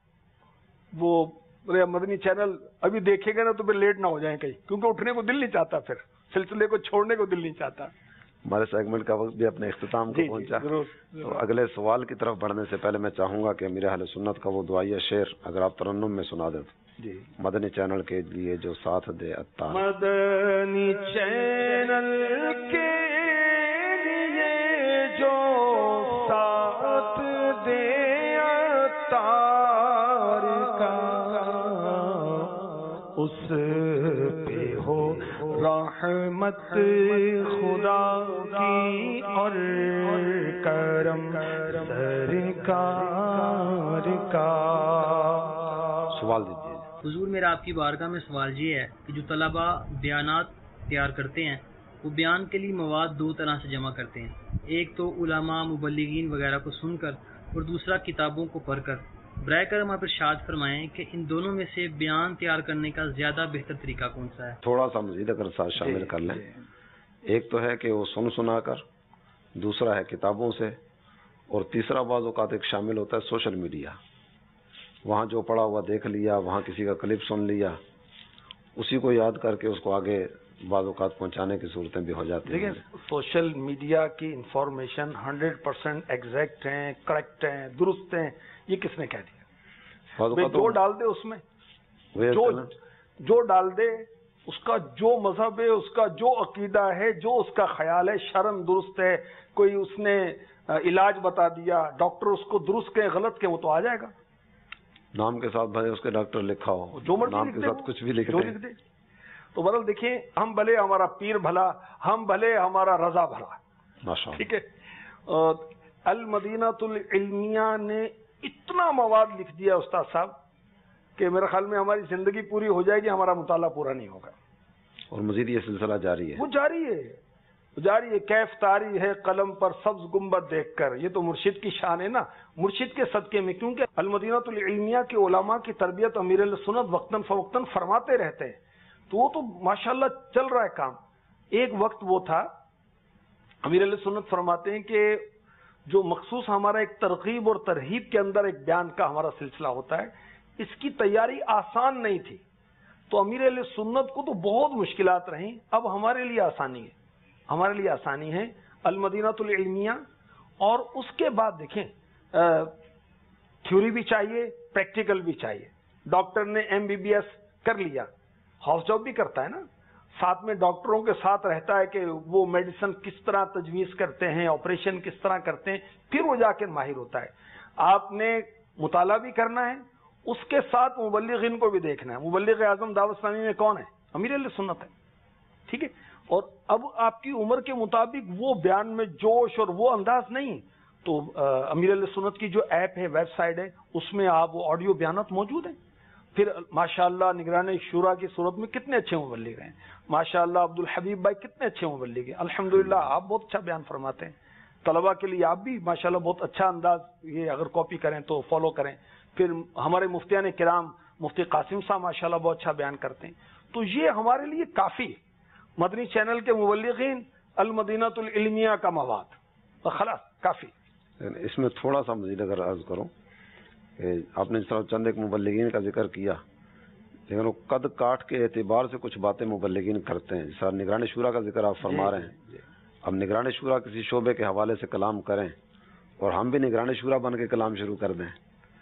وہ مدنی چینل ابھی دیکھے گا نا تو پھر لیٹ نہ ہو جائیں کہیں، کیونکہ اٹھنے کو دل نہیں چاہتا، پھر سلسلے کو چھوڑنے کو دل نہیں چاہتا. ہمارے سیگمنٹ کا وقت بھی اپنے اختتام کو پہنچا. تو اگلے سوال کی طرف بڑھنے سے پہلے میں چاہوں گا کہ امیر اہل سنت کا وہ دعائیہ شعر اگر آپ ترنم میں سنا دیں تو جی. مدنی چینل کے لیے جو ساتھ دے عطار. مدنی چینل کے لیے جو ساتھ دے عطار کا، اس پہ ہو رحمت خدا کی اور کرم سرکار کا. سوال دیجیے. حضور میرا آپ کی بارگاہ میں سوال یہ ہے کہ جو طلباء بیانات تیار کرتے ہیں وہ بیان کے لیے مواد دو طرح سے جمع کرتے ہیں، ایک تو علماء مبلغین وغیرہ کو سن کر اور دوسرا کتابوں کو پڑھ کر. برائے کرم آپ ارشاد فرمائیں کہ ان دونوں میں سے بیان تیار کرنے کا زیادہ بہتر طریقہ کون سا ہے؟ تھوڑا سا مزید اگر ساتھ شامل کر لیں. ایک تو ہے کہ وہ سن سنا کر، دوسرا ہے کتابوں سے، اور تیسرا بعض اوقات ایک شامل ہوتا ہے سوشل میڈیا. وہاں جو پڑا ہوا دیکھ لیا، وہاں کسی کا کلپ سن لیا، اسی کو یاد کر کے اس کو آگے بعض اوقات پہنچانے کی صورتیں بھی ہو جاتی ہیں. دیکھیں سوشل میڈیا کی انفارمیشن ہنڈریڈ پرسینٹ ایگزیکٹ ہیں، کریکٹ ہیں، درست ہیں، یہ کس نے کہہ دیا؟ جو ڈال دے اس میں، جو جو ڈال دے اس کا جو مذہب ہے، اس کا جو عقیدہ ہے، جو اس کا خیال ہے شرم درست ہے. کوئی اس نے علاج بتا دیا، ڈاکٹر اس کو درست کہ غلط کہ وہ تو آ جائے گا. نام کے ساتھ بھلے اس کے ڈاکٹر لکھا ہو، جو مرضی نام کے ساتھ کچھ بھی لکھ دے. تو بدل دیکھیں، ہم بھلے ہمارا پیر بھلا، ہم بھلے ہمارا رضا بھلا. ماشاءاللہ. ٹھیک ہے. المدینہ العلمیہ نے اتنا مواد لکھ دیا استاد صاحب کہ میرے خیال میں ہماری زندگی پوری ہو جائے گی، ہمارا مطالعہ پورا نہیں ہوگا. اور مزید یہ سلسلہ جاری ہے، وہ جاری ہے جاری ہے. کیف طاری ہے قلم پر سبز گنبد دیکھ کر، یہ تو مرشد کی شان ہے نا. مرشد کے صدقے میں، کیونکہ المدینہ العلمیہ کے علماء کی تربیت امیر اہل سنت وقتاً فوقتاً فرماتے رہتے ہیں، تو وہ تو ماشاءاللہ چل رہا ہے کام. ایک وقت وہ تھا امیر اہل سنت فرماتے ہیں کہ جو مخصوص ہمارا ایک ترغیب اور ترہیب کے اندر ایک بیان کا ہمارا سلسلہ ہوتا ہے، اس کی تیاری آسان نہیں تھی. تو امیر اہل سنت کو تو بہت مشکلات رہیں. اب ہمارے لیے آسانی ہے، ہمارے لیے آسانی ہے. المدینہ العلمیہ، اور اس کے بعد دیکھیں تھیوری بھی چاہیے، پریکٹیکل بھی چاہیے. ڈاکٹر نے ایم بی بی ایس کر لیا، ہاؤس جاب بھی کرتا ہے نا، ساتھ میں ڈاکٹروں کے ساتھ رہتا ہے کہ وہ میڈیسن کس طرح تجویز کرتے ہیں، آپریشن کس طرح کرتے ہیں، پھر وہ جا کے ماہر ہوتا ہے. آپ نے مطالعہ بھی کرنا ہے، اس کے ساتھ مبلغین کو بھی دیکھنا ہے. مبلغ اعظم دعوت اسلامی میں کون ہے؟ امیر اہل سنت ہے. ٹھیک ہے. اور اب آپ کی عمر کے مطابق وہ بیان میں جوش اور وہ انداز نہیں، تو امیر اہل سنت کی جو ایپ ہے، ویب سائٹ ہے، اس میں آپ وہ آڈیو بیانات موجود ہیں. پھر ماشاءاللہ نگران شورا کی صورت میں کتنے اچھے مبلغ ہیں، ماشاءاللہ عبد الحبیب بھائی کتنے اچھے مبلغ ہیں، الحمدللہ آپ بہت اچھا بیان فرماتے ہیں. طلبہ کے لیے آپ بھی ماشاءاللہ بہت اچھا انداز، یہ اگر کاپی کریں تو فالو کریں. پھر ہمارے مفتیان کرام مفتی قاسم صاحب ماشاءاللہ بہت اچھا بیان کرتے ہیں. تو یہ ہمارے لیے کافی مدنی چینل کے مبلغین المدینہ العلمیہ کا مواد خلاص کافی. اس میں تھوڑا سا مزید اگر عرض کروں کہ آپ نے اس طرح چند ایک مبلغین کا ذکر کیا، لیکن وہ قد کاٹ کے اعتبار سے کچھ باتیں مبلغین کرتے ہیں. جیسا نگران شورا کا ذکر آپ فرما رہے ہیں، اب نگران شورا کسی شعبے کے حوالے سے کلام کریں اور ہم بھی نگران شورا بن کے کلام شروع کر دیں،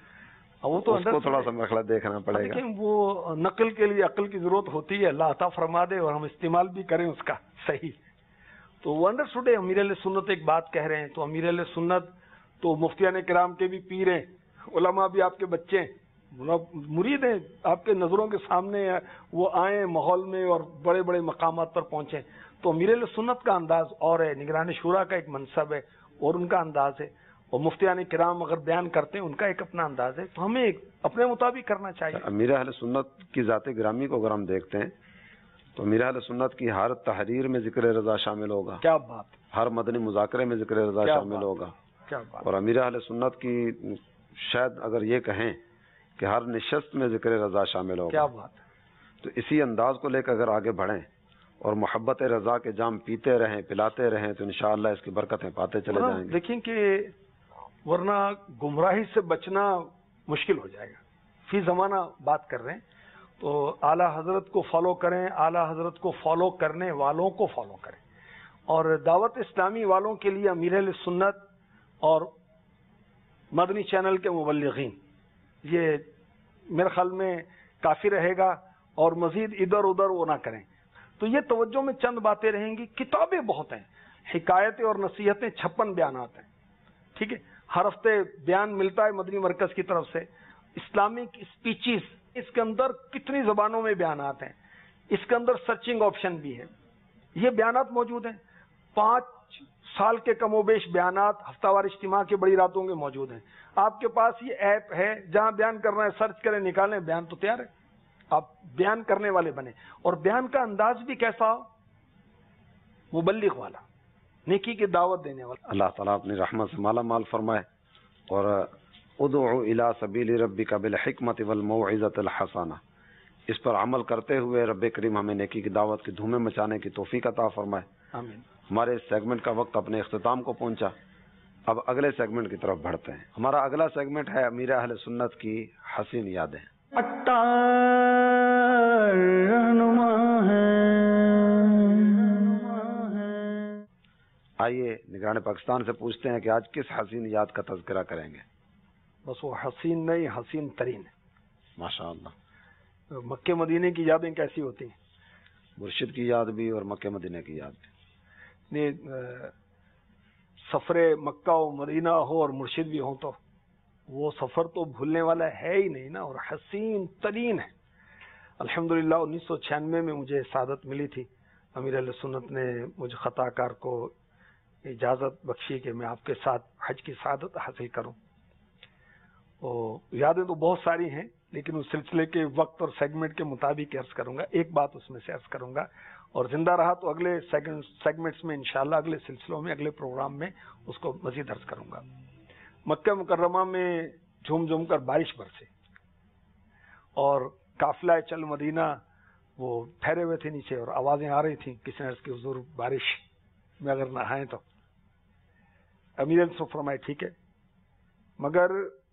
وہ تو اس کو تھوڑا سا مرحلہ دیکھنا پڑے گا. لیکن وہ نقل کے لیے عقل کی ضرورت ہوتی ہے، اللہ عطا فرما دے اور ہم استعمال بھی کریں اس کا صحیح. تو وہ انڈرسٹوڈ ہے. امیر علیہ سنت ایک بات کہہ رہے ہیں، تو امیر علیہ سنت تو مفتیان کرام کے بھی پیر ہیں، علماء بھی آپ کے بچے ہیں، مرید ہیں، آپ کے نظروں کے سامنے وہ آئیں ماحول میں اور بڑے بڑے مقامات پر پہنچیں. تو امیر علیہ سنت کا انداز اور ہے، نگران شورا کا ایک منصب ہے اور ان کا انداز ہے، اور مفتیان کرام اگر بیان کرتے ہیں ان کا ایک اپنا انداز ہے. تو ہمیں اپنے مطابق کرنا چاہیے. امیر اہل سنت کی ذات گرامی کو اگر ہم دیکھتے ہیں تو امیر اہل سنت کی ہر تحریر میں ذکر رضا شامل ہوگا، کیا بات، ہر مدنی مذاکرے میں ذکر رضا شامل ہوگا، کیا بات. اور امیر اہل سنت کی شاید اگر یہ کہیں کہ ہر نشست میں ذکر رضا شامل ہوگا. کیا بات. تو اسی انداز کو لے کر اگر آگے بڑھیں اور محبت رضا کے جام پیتے رہیں پلاتے رہیں تو انشاءاللہ اس کی برکتیں پاتے چلے جائیں گے. دیکھیں کہ ورنہ گمراہی سے بچنا مشکل ہو جائے گا. فی زمانہ بات کر رہے ہیں تو اعلیٰ حضرت کو فالو کریں، اعلیٰ حضرت کو فالو کرنے والوں کو فالو کریں. اور دعوت اسلامی والوں کے لیے امیر اہل سنت اور مدنی چینل کے مبلغین یہ میرے خیال میں کافی رہے گا، اور مزید ادھر ادھر وہ نہ کریں. تو یہ توجہ میں چند باتیں رہیں گی. کتابیں بہت ہیں، حکایتیں اور نصیحتیں چھپن بیانات ہیں، ٹھیک ہے. ہر ہفتے بیان ملتا ہے مدنی مرکز کی طرف سے. اسلامک اسپیچز، اس کے اندر کتنی زبانوں میں بیانات ہیں، اس کے اندر سرچنگ آپشن بھی ہے. یہ بیانات موجود ہیں. پانچ سال کے کم و بیش بیانات ہفتہ وار اجتماع کی بڑی راتوں کے موجود ہیں. آپ کے پاس یہ ایپ ہے، جہاں بیان کرنا ہے سرچ کریں، نکالیں، بیان تو تیار ہے. آپ بیان کرنے والے بنے، اور بیان کا انداز بھی کیسا ہو، مبلغ والا، نیکی کی دعوت دینے والا. اللہ تعالیٰ اپنی رحمت سے مالا مال فرمائے. اور ادعو الی سبیل ربک بالحکمت والموعظۃ الحسنہ، اس پر عمل کرتے ہوئے رب کریم ہمیں نیکی کی دعوت کی دھومیں مچانے کی توفیق عطا فرمائے. آمین. ہمارے اس سیگمنٹ کا وقت اپنے اختتام کو پہنچا. اب اگلے سیگمنٹ کی طرف بڑھتے ہیں. ہمارا اگلا سیگمنٹ ہے امیر اہل سنت کی حسین یادیں. عطار رہنما ہے. آئیے نگران پاکستان سے پوچھتے ہیں کہ آج کس حسین یاد کا تذکرہ کریں گے. بس وہ حسین نہیں، حسین ترین ہے. ماشاء اللہ. مکے مدینے کی یادیں کیسی ہوتی ہیں؟ مرشد کی یاد بھی اور مکے مدینے کی یاد بھی. سفر مکہ و مدینہ ہو اور مرشد بھی ہوں تو وہ سفر تو بھولنے والا ہے ہی نہیں نا، اور حسین ترین ہے. الحمدللہ انیس سو چھیانوے میں مجھے سعادت ملی تھی. امیر علیہ سنت نے مجھے خطا کار کو اجازت بخشی کہ میں آپ کے ساتھ حج کی سعادت حاصل کروں. یادیں تو بہت ساری ہیں، لیکن اس سلسلے کے وقت اور سیگمنٹ کے مطابق عرض کروں گا. ایک بات اس میں سے عرض کروں گا، اور زندہ رہا تو اگلے سیگمنٹس میں انشاءاللہ، اگلے سلسلوں میں، اگلے پروگرام میں اس کو مزید عرض کروں گا. مکہ مکرمہ میں جھوم جھوم کر بارش برسی، اور قافلہ چل مدینہ وہ ٹھہرے ہوئے تھے نیچے، اور آوازیں آ رہی تھیں کسی نے عرض کی حضور بارش میں اگر نہائیں تو. امیر نے فرمایا ٹھیک ہے، مگر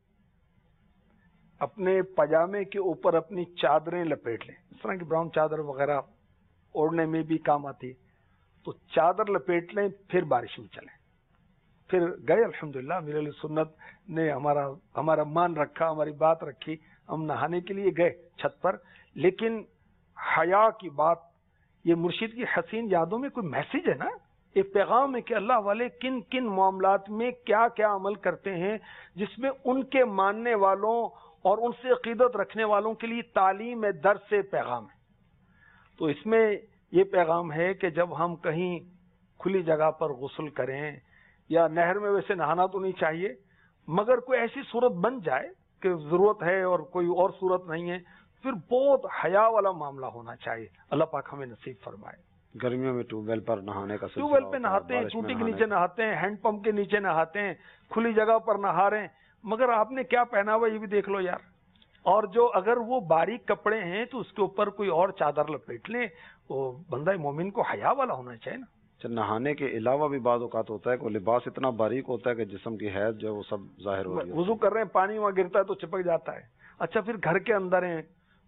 اپنے پاجامے کے اوپر اپنی چادریں لپیٹ لیں. اس طرح کی براؤن چادر وغیرہ اوڑھنے میں بھی کام آتی، تو چادر لپیٹ لیں، پھر بارش میں چلیں. پھر گئے. الحمدللہ امیر علیہ سنت نے ہمارا ہمارا مان رکھا، ہماری بات رکھی. ہم نہانے کے لیے گئے چھت پر، لیکن حیا کی بات، یہ مرشد کی حسین یادوں میں کوئی میسج ہے نا، ایک پیغام ہے کہ اللہ والے کن کن معاملات میں کیا کیا عمل کرتے ہیں، جس میں ان کے ماننے والوں اور ان سے عقیدت رکھنے والوں کے لیے تعلیم ہے، درس سے پیغام ہے. تو اس میں یہ پیغام ہے کہ جب ہم کہیں کھلی جگہ پر غسل کریں، یا نہر میں ویسے نہانا تو نہیں چاہیے، مگر کوئی ایسی صورت بن جائے کہ ضرورت ہے اور کوئی اور صورت نہیں ہے، پھر بہت حیا والا معاملہ ہونا چاہیے. اللہ پاک ہمیں نصیب فرمائے. گرمیوں میں ٹیوب ویل پر نہانے کا ٹیوب ویل پہ نہاتے ہیں, ٹوٹی کے نیچے نہاتے ہیں, ہینڈ پمپ کے نیچے نہاتے ہیں, کھلی جگہ پر نہا رہے ہیں, مگر آپ نے کیا پہنا ہوا یہ بھی دیکھ لو یار. اور جو اگر وہ باریک کپڑے ہیں تو اس کے اوپر کوئی اور چادر لپیٹ لیں. وہ بندہ مومن کو حیا والا ہونا چاہیے نا. نہانے کے علاوہ بھی بعض اوقات ہوتا ہے کہ لباس اتنا باریک ہوتا ہے کہ جسم کی حیض جو ہے وہ سب ظاہر ہو رہی ہے. وضو کر رہے ہیں, پانی وہاں گرتا ہے تو چپک جاتا ہے. اچھا پھر گھر کے اندر ہیں,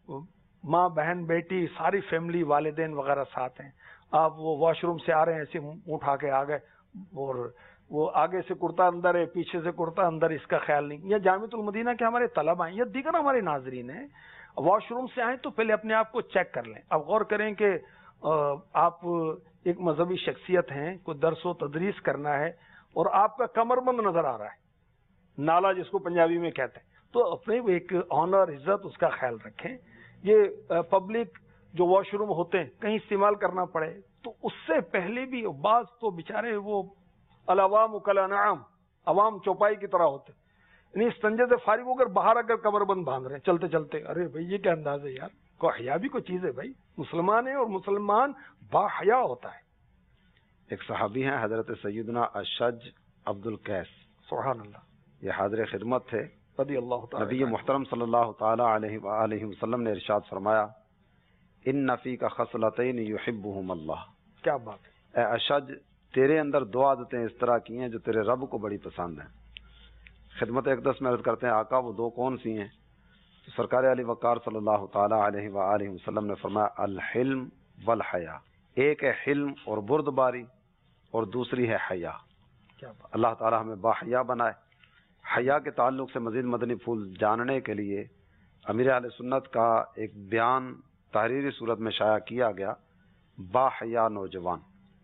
ماں بہن بیٹی ساری فیملی والدین وغیرہ ساتھ ہیں, آپ وہ واش روم سے آ رہے ہیں, ایسے منہ اٹھا کے آ گئے, اور وہ آگے سے کرتا اندر ہے, پیچھے سے کرتا اندر, اس کا خیال نہیں. یا جامعۃ المدینہ کے ہمارے طلب آئیں یا دیگر ہمارے ناظرین ہیں, واش روم سے آئیں تو پہلے اپنے آپ کو چیک کر لیں. اب غور کریں کہ آپ ایک مذہبی شخصیت ہیں, کوئی درس و تدریس کرنا ہے اور آپ کا کمر بند نظر آ رہا ہے, نالا جس کو پنجابی میں کہتے ہیں, تو اپنے ایک آنر عزت اس کا خیال رکھیں. یہ پبلک جو واش روم ہوتے ہیں کہیں استعمال کرنا پڑے تو اس سے پہلے بھی بعض تو بیچارے وہ العوام کالانعام, عوام چوپائی کی طرح ہوتے, یعنی استنجے سے فارغ ہو کر باہر اگر کمر بند باندھ رہے ہیں چلتے چلتے. ارے بھائی یہ کیا انداز ہے یار, کو حیا بھی کوئی چیز ہے بھائی, مسلمان ہے اور مسلمان با حیا ہوتا ہے. ایک صحابی ہیں حضرت سیدنا اشج عبد القیس, سبحان اللہ, یہ حاضر خدمت تھے. رضی اللہ تعالی. نبی محترم صلی اللہ تعالی علیہ وآلہ وسلم نے ارشاد فرمایا, ان نفی کا خصلتین یحبہم اللہ. کیا بات ہے. اے اشج, تیرے اندر دو عادتیں اس طرح کی ہیں جو تیرے رب کو بڑی پسند ہیں. خدمت اقدس میں عرض کرتے ہیں, آقا وہ دو کون سی ہیں؟ تو سرکار علی وقار صلی اللہ تعالی علیہ وآلہ وسلم نے فرمایا, الحلم والحیا. ایک ہے حلم اور بردباری, اور دوسری ہے حیا. کیا بات. اللہ تعالی ہمیں باحیا بنائے. حیا کے تعلق سے مزید مدنی پھول جاننے کے لیے امیر اہل سنت کا ایک بیان تحریری صورت میں شائع کیا گیا, باحیا نوجوان.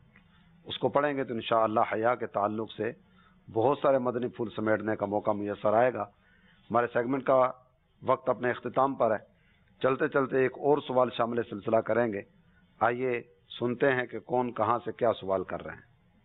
اس کو پڑھیں گے تو انشاءاللہ حیا کے تعلق سے بہت سارے مدنی پھول سمیٹنے کا موقع میسر آئے گا. ہمارے سیگمنٹ کا وقت اپنے اختتام پر ہے. چلتے چلتے ایک اور سوال شامل سلسلہ کریں گے. آئیے سنتے ہیں کہ کون کہاں سے کیا سوال کر رہے ہیں.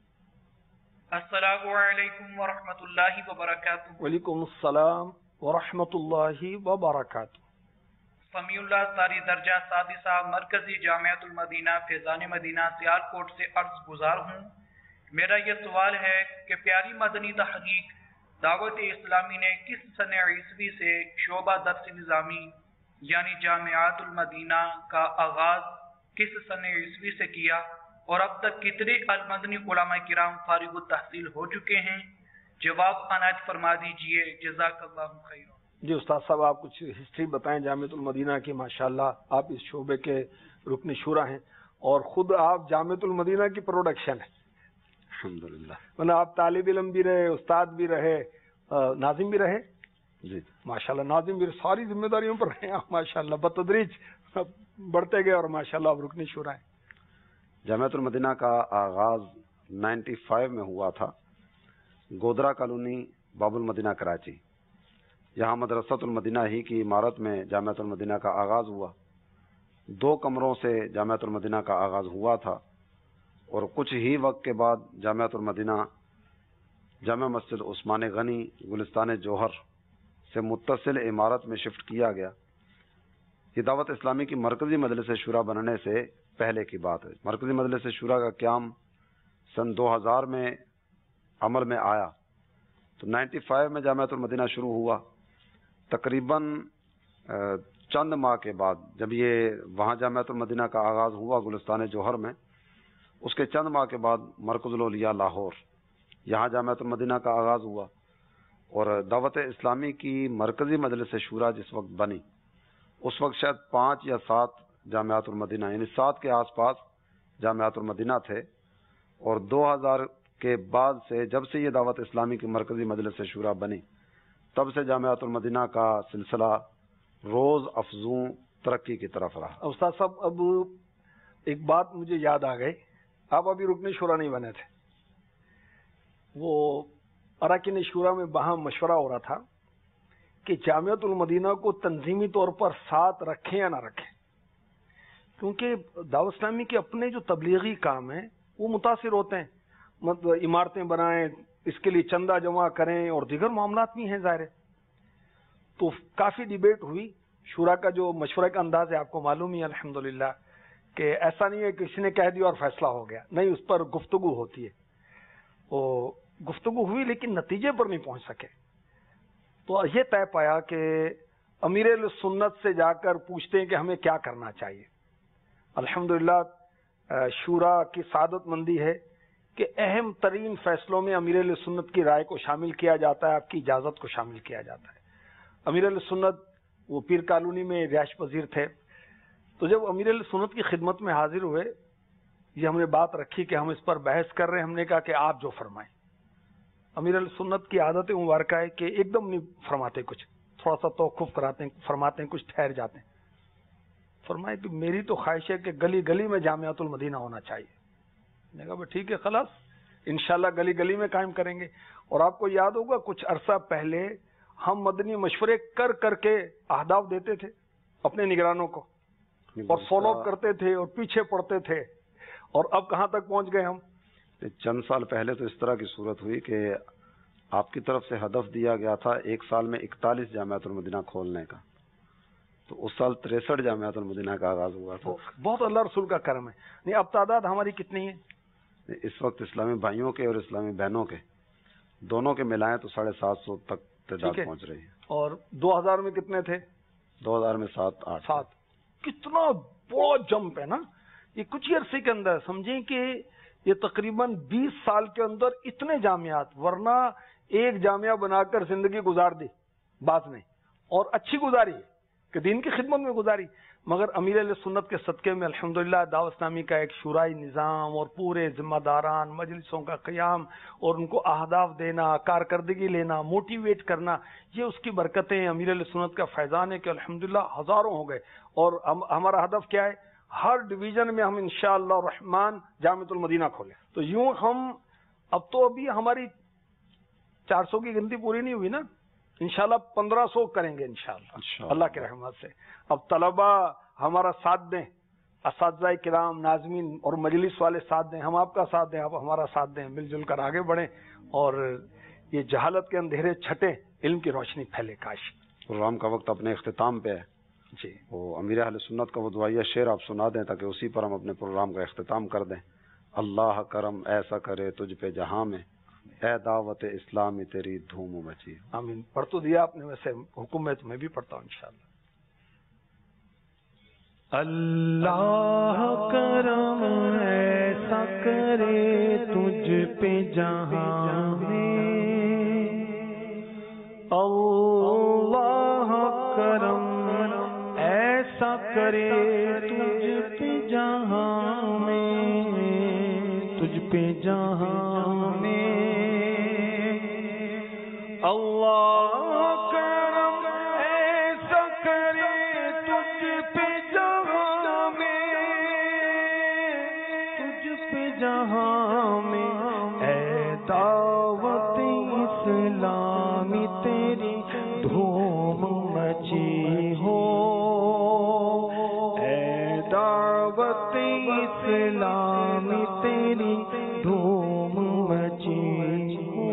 السلام علیکم ورحمۃ اللہ وبرکاتہ. وعلیکم السلام ورحمۃ اللہ وبرکاتہ. سمیع اللہ ساری درجہ سادسہ مرکزی جامعۃ المدینہ فیضان مدینہ سیالکوٹ سے عرض گزار ہوں. میرا یہ سوال ہے کہ پیاری مدنی تحقیق دعوت اسلامی نے کس سن عیسوی سے شعبہ درس نظامی یعنی جامعات المدینہ کا آغاز کس سن عیسوی سے کیا, اور اب تک کتنے المدنی علماء کرام فارغ التحصیل ہو چکے ہیں؟ جواب عنایت فرما دیجئے, جزاک اللہ خیر. جی استاد صاحب, آپ کچھ ہسٹری بتائیں جامعۃ المدینہ کی. ماشاءاللہ آپ اس شعبے کے رکن شورا ہیں اور خود آپ جامعۃ المدینہ کی پروڈکشن ہے. الحمدللہ. ورنہ آپ طالب علم بھی رہے, استاد بھی رہے, ناظم بھی رہے. جی ماشاءاللہ ناظم بھی, ساری ذمہ داریوں پر رہے آپ ماشاءاللہ. بتدریج بڑھتے گئے اور ماشاءاللہ آپ رکن شورا ہیں. جامعۃ المدینہ کا آغاز نائنٹی فائیو میں ہوا تھا, گودرا کالونی, باب المدینہ, کراچی. یہاں مدرسۃ المدینہ ہی کی عمارت میں جامعۃ المدینہ کا آغاز ہوا. دو کمروں سے جامعۃ المدینہ کا آغاز ہوا تھا, اور کچھ ہی وقت کے بعد جامعۃ المدینہ جامع مسجد عثمان غنی گلستان جوہر سے متصل عمارت میں شفٹ کیا گیا. یہ دعوت اسلامی کی مرکزی مجلس شورا بننے سے پہلے کی بات ہے. مرکزی مجلس شورا کا قیام سن دو ہزار میں عمل میں آیا تو نائنٹی فائیو میں جامعۃ المدینہ شروع ہوا. تقریباً چند ماہ کے بعد جب یہ وہاں جامعۃ المدینہ کا آغاز ہوا گلستان جوہر میں, اس کے چند ماہ کے بعد مرکز الاولیاء لاہور, یہاں جامعۃ المدینہ کا آغاز ہوا. اور دعوت اسلامی کی مرکزی مجلس شورا جس وقت بنی اس وقت شاید پانچ یا سات جامعات المدینہ یعنی سات کے آس پاس جامعات المدینہ تھے. اور دو ہزار کے بعد سے جب سے یہ دعوت اسلامی کی مرکزی مجلس شورا بنی تب سے جامعات المدینہ کا سلسلہ روز افزوں ترقی کی طرف رہا. استاد صاحب اب ایک بات مجھے یاد آ گئی, آپ ابھی رکن شورا نہیں بنے تھے. وہ اراکین شورا میں وہاں مشورہ ہو رہا تھا کہ جامعۃ المدینہ کو تنظیمی طور پر ساتھ رکھیں یا نہ رکھیں, کیونکہ دعوت اسلامی کے اپنے جو تبلیغی کام ہیں وہ متاثر ہوتے ہیں. مطلب عمارتیں بنائیں, اس کے لیے چندہ جمع کریں اور دیگر معاملات بھی ہیں ظاہر ہے. تو کافی ڈیبیٹ ہوئی شورا کا جو مشورہ کا انداز ہے آپ کو معلوم ہی ہے الحمدللہ کہ ایسا نہیں ہے کہ کسی نے کہہ دیا اور فیصلہ ہو گیا، نہیں، اس پر گفتگو ہوتی ہے. وہ گفتگو ہوئی لیکن نتیجے پر نہیں پہنچ سکے، تو یہ طے پایا کہ امیر اہل سنت سے جا کر پوچھتے ہیں کہ ہمیں کیا کرنا چاہیے. الحمدللہ شورا کی سعادت مندی ہے کہ اہم ترین فیصلوں میں امیر اہل سنت کی رائے کو شامل کیا جاتا ہے، آپ کی اجازت کو شامل کیا جاتا ہے. امیر اہل سنت وہ پیر کالونی میں رہائش پذیر تھے، تو جب امیر اہل سنت کی خدمت میں حاضر ہوئے، یہ ہم نے بات رکھی کہ ہم اس پر بحث کر رہے ہیں، ہم نے کہا کہ آپ جو فرمائیں. امیر اہل سنت کی عادت مبارکہ ہے کہ ایک دم نہیں فرماتے، کچھ تھوڑا سا توقف کراتے ہیں، فرماتے ہیں، کچھ ٹھہر جاتے ہیں. فرمائے کہ میری تو خواہش ہے کہ گلی گلی میں جامعۃ المدینہ ہونا چاہیے. میں نے کہا ٹھیک ہے، خلاص انشاءاللہ گلی گلی میں قائم کریں گے. اور آپ کو یاد ہوگا کچھ عرصہ پہلے ہم مدنی مشورے کر کر کے اہداف دیتے تھے اپنے نگرانوں کو، اور فالو اپ کرتے تھے اور پیچھے پڑتے تھے، اور اب کہاں تک پہنچ گئے ہم. چند سال پہلے تو اس طرح کی صورت ہوئی کہ آپ کی طرف سے ہدف دیا گیا تھا ایک سال میں اکتالیس جامعۃ المدینہ کھولنے کا، تو اس سال تریسٹھ جامعۃ المدینہ کا آغاز ہوا تھا. بہت اللہ رسول کا کرم ہے. نہیں، اب تعداد ہماری کتنی ہے اس وقت؟ اسلامی بھائیوں کے اور اسلامی بہنوں کے دونوں کے ملائیں تو ساڑھے سات سو تک تعداد پہنچ رہی ہے. اور دو ہزار میں کتنے تھے؟ دو ہزار میں سات آٹھ سات. کتنا بڑا جمپ ہے نا یہ کچھ ہی عرصے کے اندر. سمجھیں کہ یہ تقریباً بیس سال کے اندر اتنے جامعات، ورنہ ایک جامعہ بنا کر زندگی گزار دی بعض نے، اور اچھی گزاری ہے کہ دین کی خدمت میں گزاری. مگر امیر اہل سنت کے صدقے میں الحمدللہ دعوت اسلامی کا ایک شورائی نظام اور پورے ذمہ داران مجلسوں کا قیام اور ان کو اہداف دینا، کارکردگی لینا، موٹیویٹ کرنا، یہ اس کی برکتیں امیر اہل سنت کا فیضان ہے کہ الحمدللہ ہزاروں ہو گئے. اور ہمارا ہدف کیا ہے؟ ہر ڈویژن میں ہم انشاءاللہ الرحمن جامعۃ المدینہ کھولیں. تو یوں ہم اب تو ابھی ہماری چار سو کی گنتی پوری نہیں ہوئی نا، انشاءاللہ پندرہ سو کریں گے انشاءاللہ اللہ کے رحمت سے. اب طلبہ ہمارا ساتھ دیں، اساتذہ کرام، ناظمین اور مجلس والے ساتھ دیں، ہم آپ کا ساتھ دیں، آپ ہمارا ساتھ دیں، مل جل کر آگے بڑھیں اور یہ جہالت کے اندھیرے چھٹیں، علم کی روشنی پھیلے. کاش. پروگرام کا وقت اپنے اختتام پہ ہے جی. وہ امیر اہل سنت کا وہ دعائیہ شعر آپ سنا دیں تاکہ اسی پر ہم اپنے پروگرام کا اختتام کر دیں. اللہ کرم ایسا کرے تجھ پہ جہاں میں، اے دعوت اسلامی تیری دھوم مچی. آمین. پڑھ تو دیا آپ نے، ویسے حکم ہے تو میں بھی پڑھتا ہوں انشاءاللہ. اللہ کرم ایسا کرے تجھ پہ جہاں میں، اللہ کرم ایسا کرے تجھ پہ جہاں میں، تجھ پہ جہاں میں اللہ کرم ایسا کرے تجھ پہ جہاں میں، تجھ پہ جہاں میں اے دعوت اسلامی تیری دھوم مچی ہو، اے دعوت اسلامی تیری دھوم مچی ہو.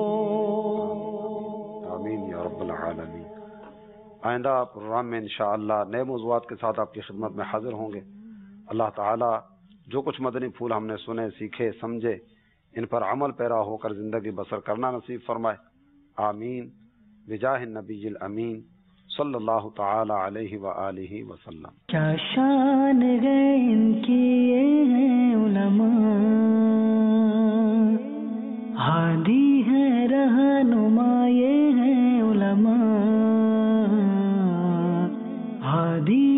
آئندہ پروگرام میں انشاءاللہ نئے موضوعات کے ساتھ آپ کی خدمت میں حاضر ہوں گے. اللہ تعالی جو کچھ مدنی پھول ہم نے سنے، سیکھے، سمجھے، ان پر عمل پیرا ہو کر زندگی بسر کرنا نصیب فرمائے. آمین بجاہ النبی الامین صلی اللہ تعالی علیہ وآلہ وسلم. کیا شان ہے ان کی یہ ہیں علماء، ہادی ہے رہنما یہ ہیں علماء، ہادی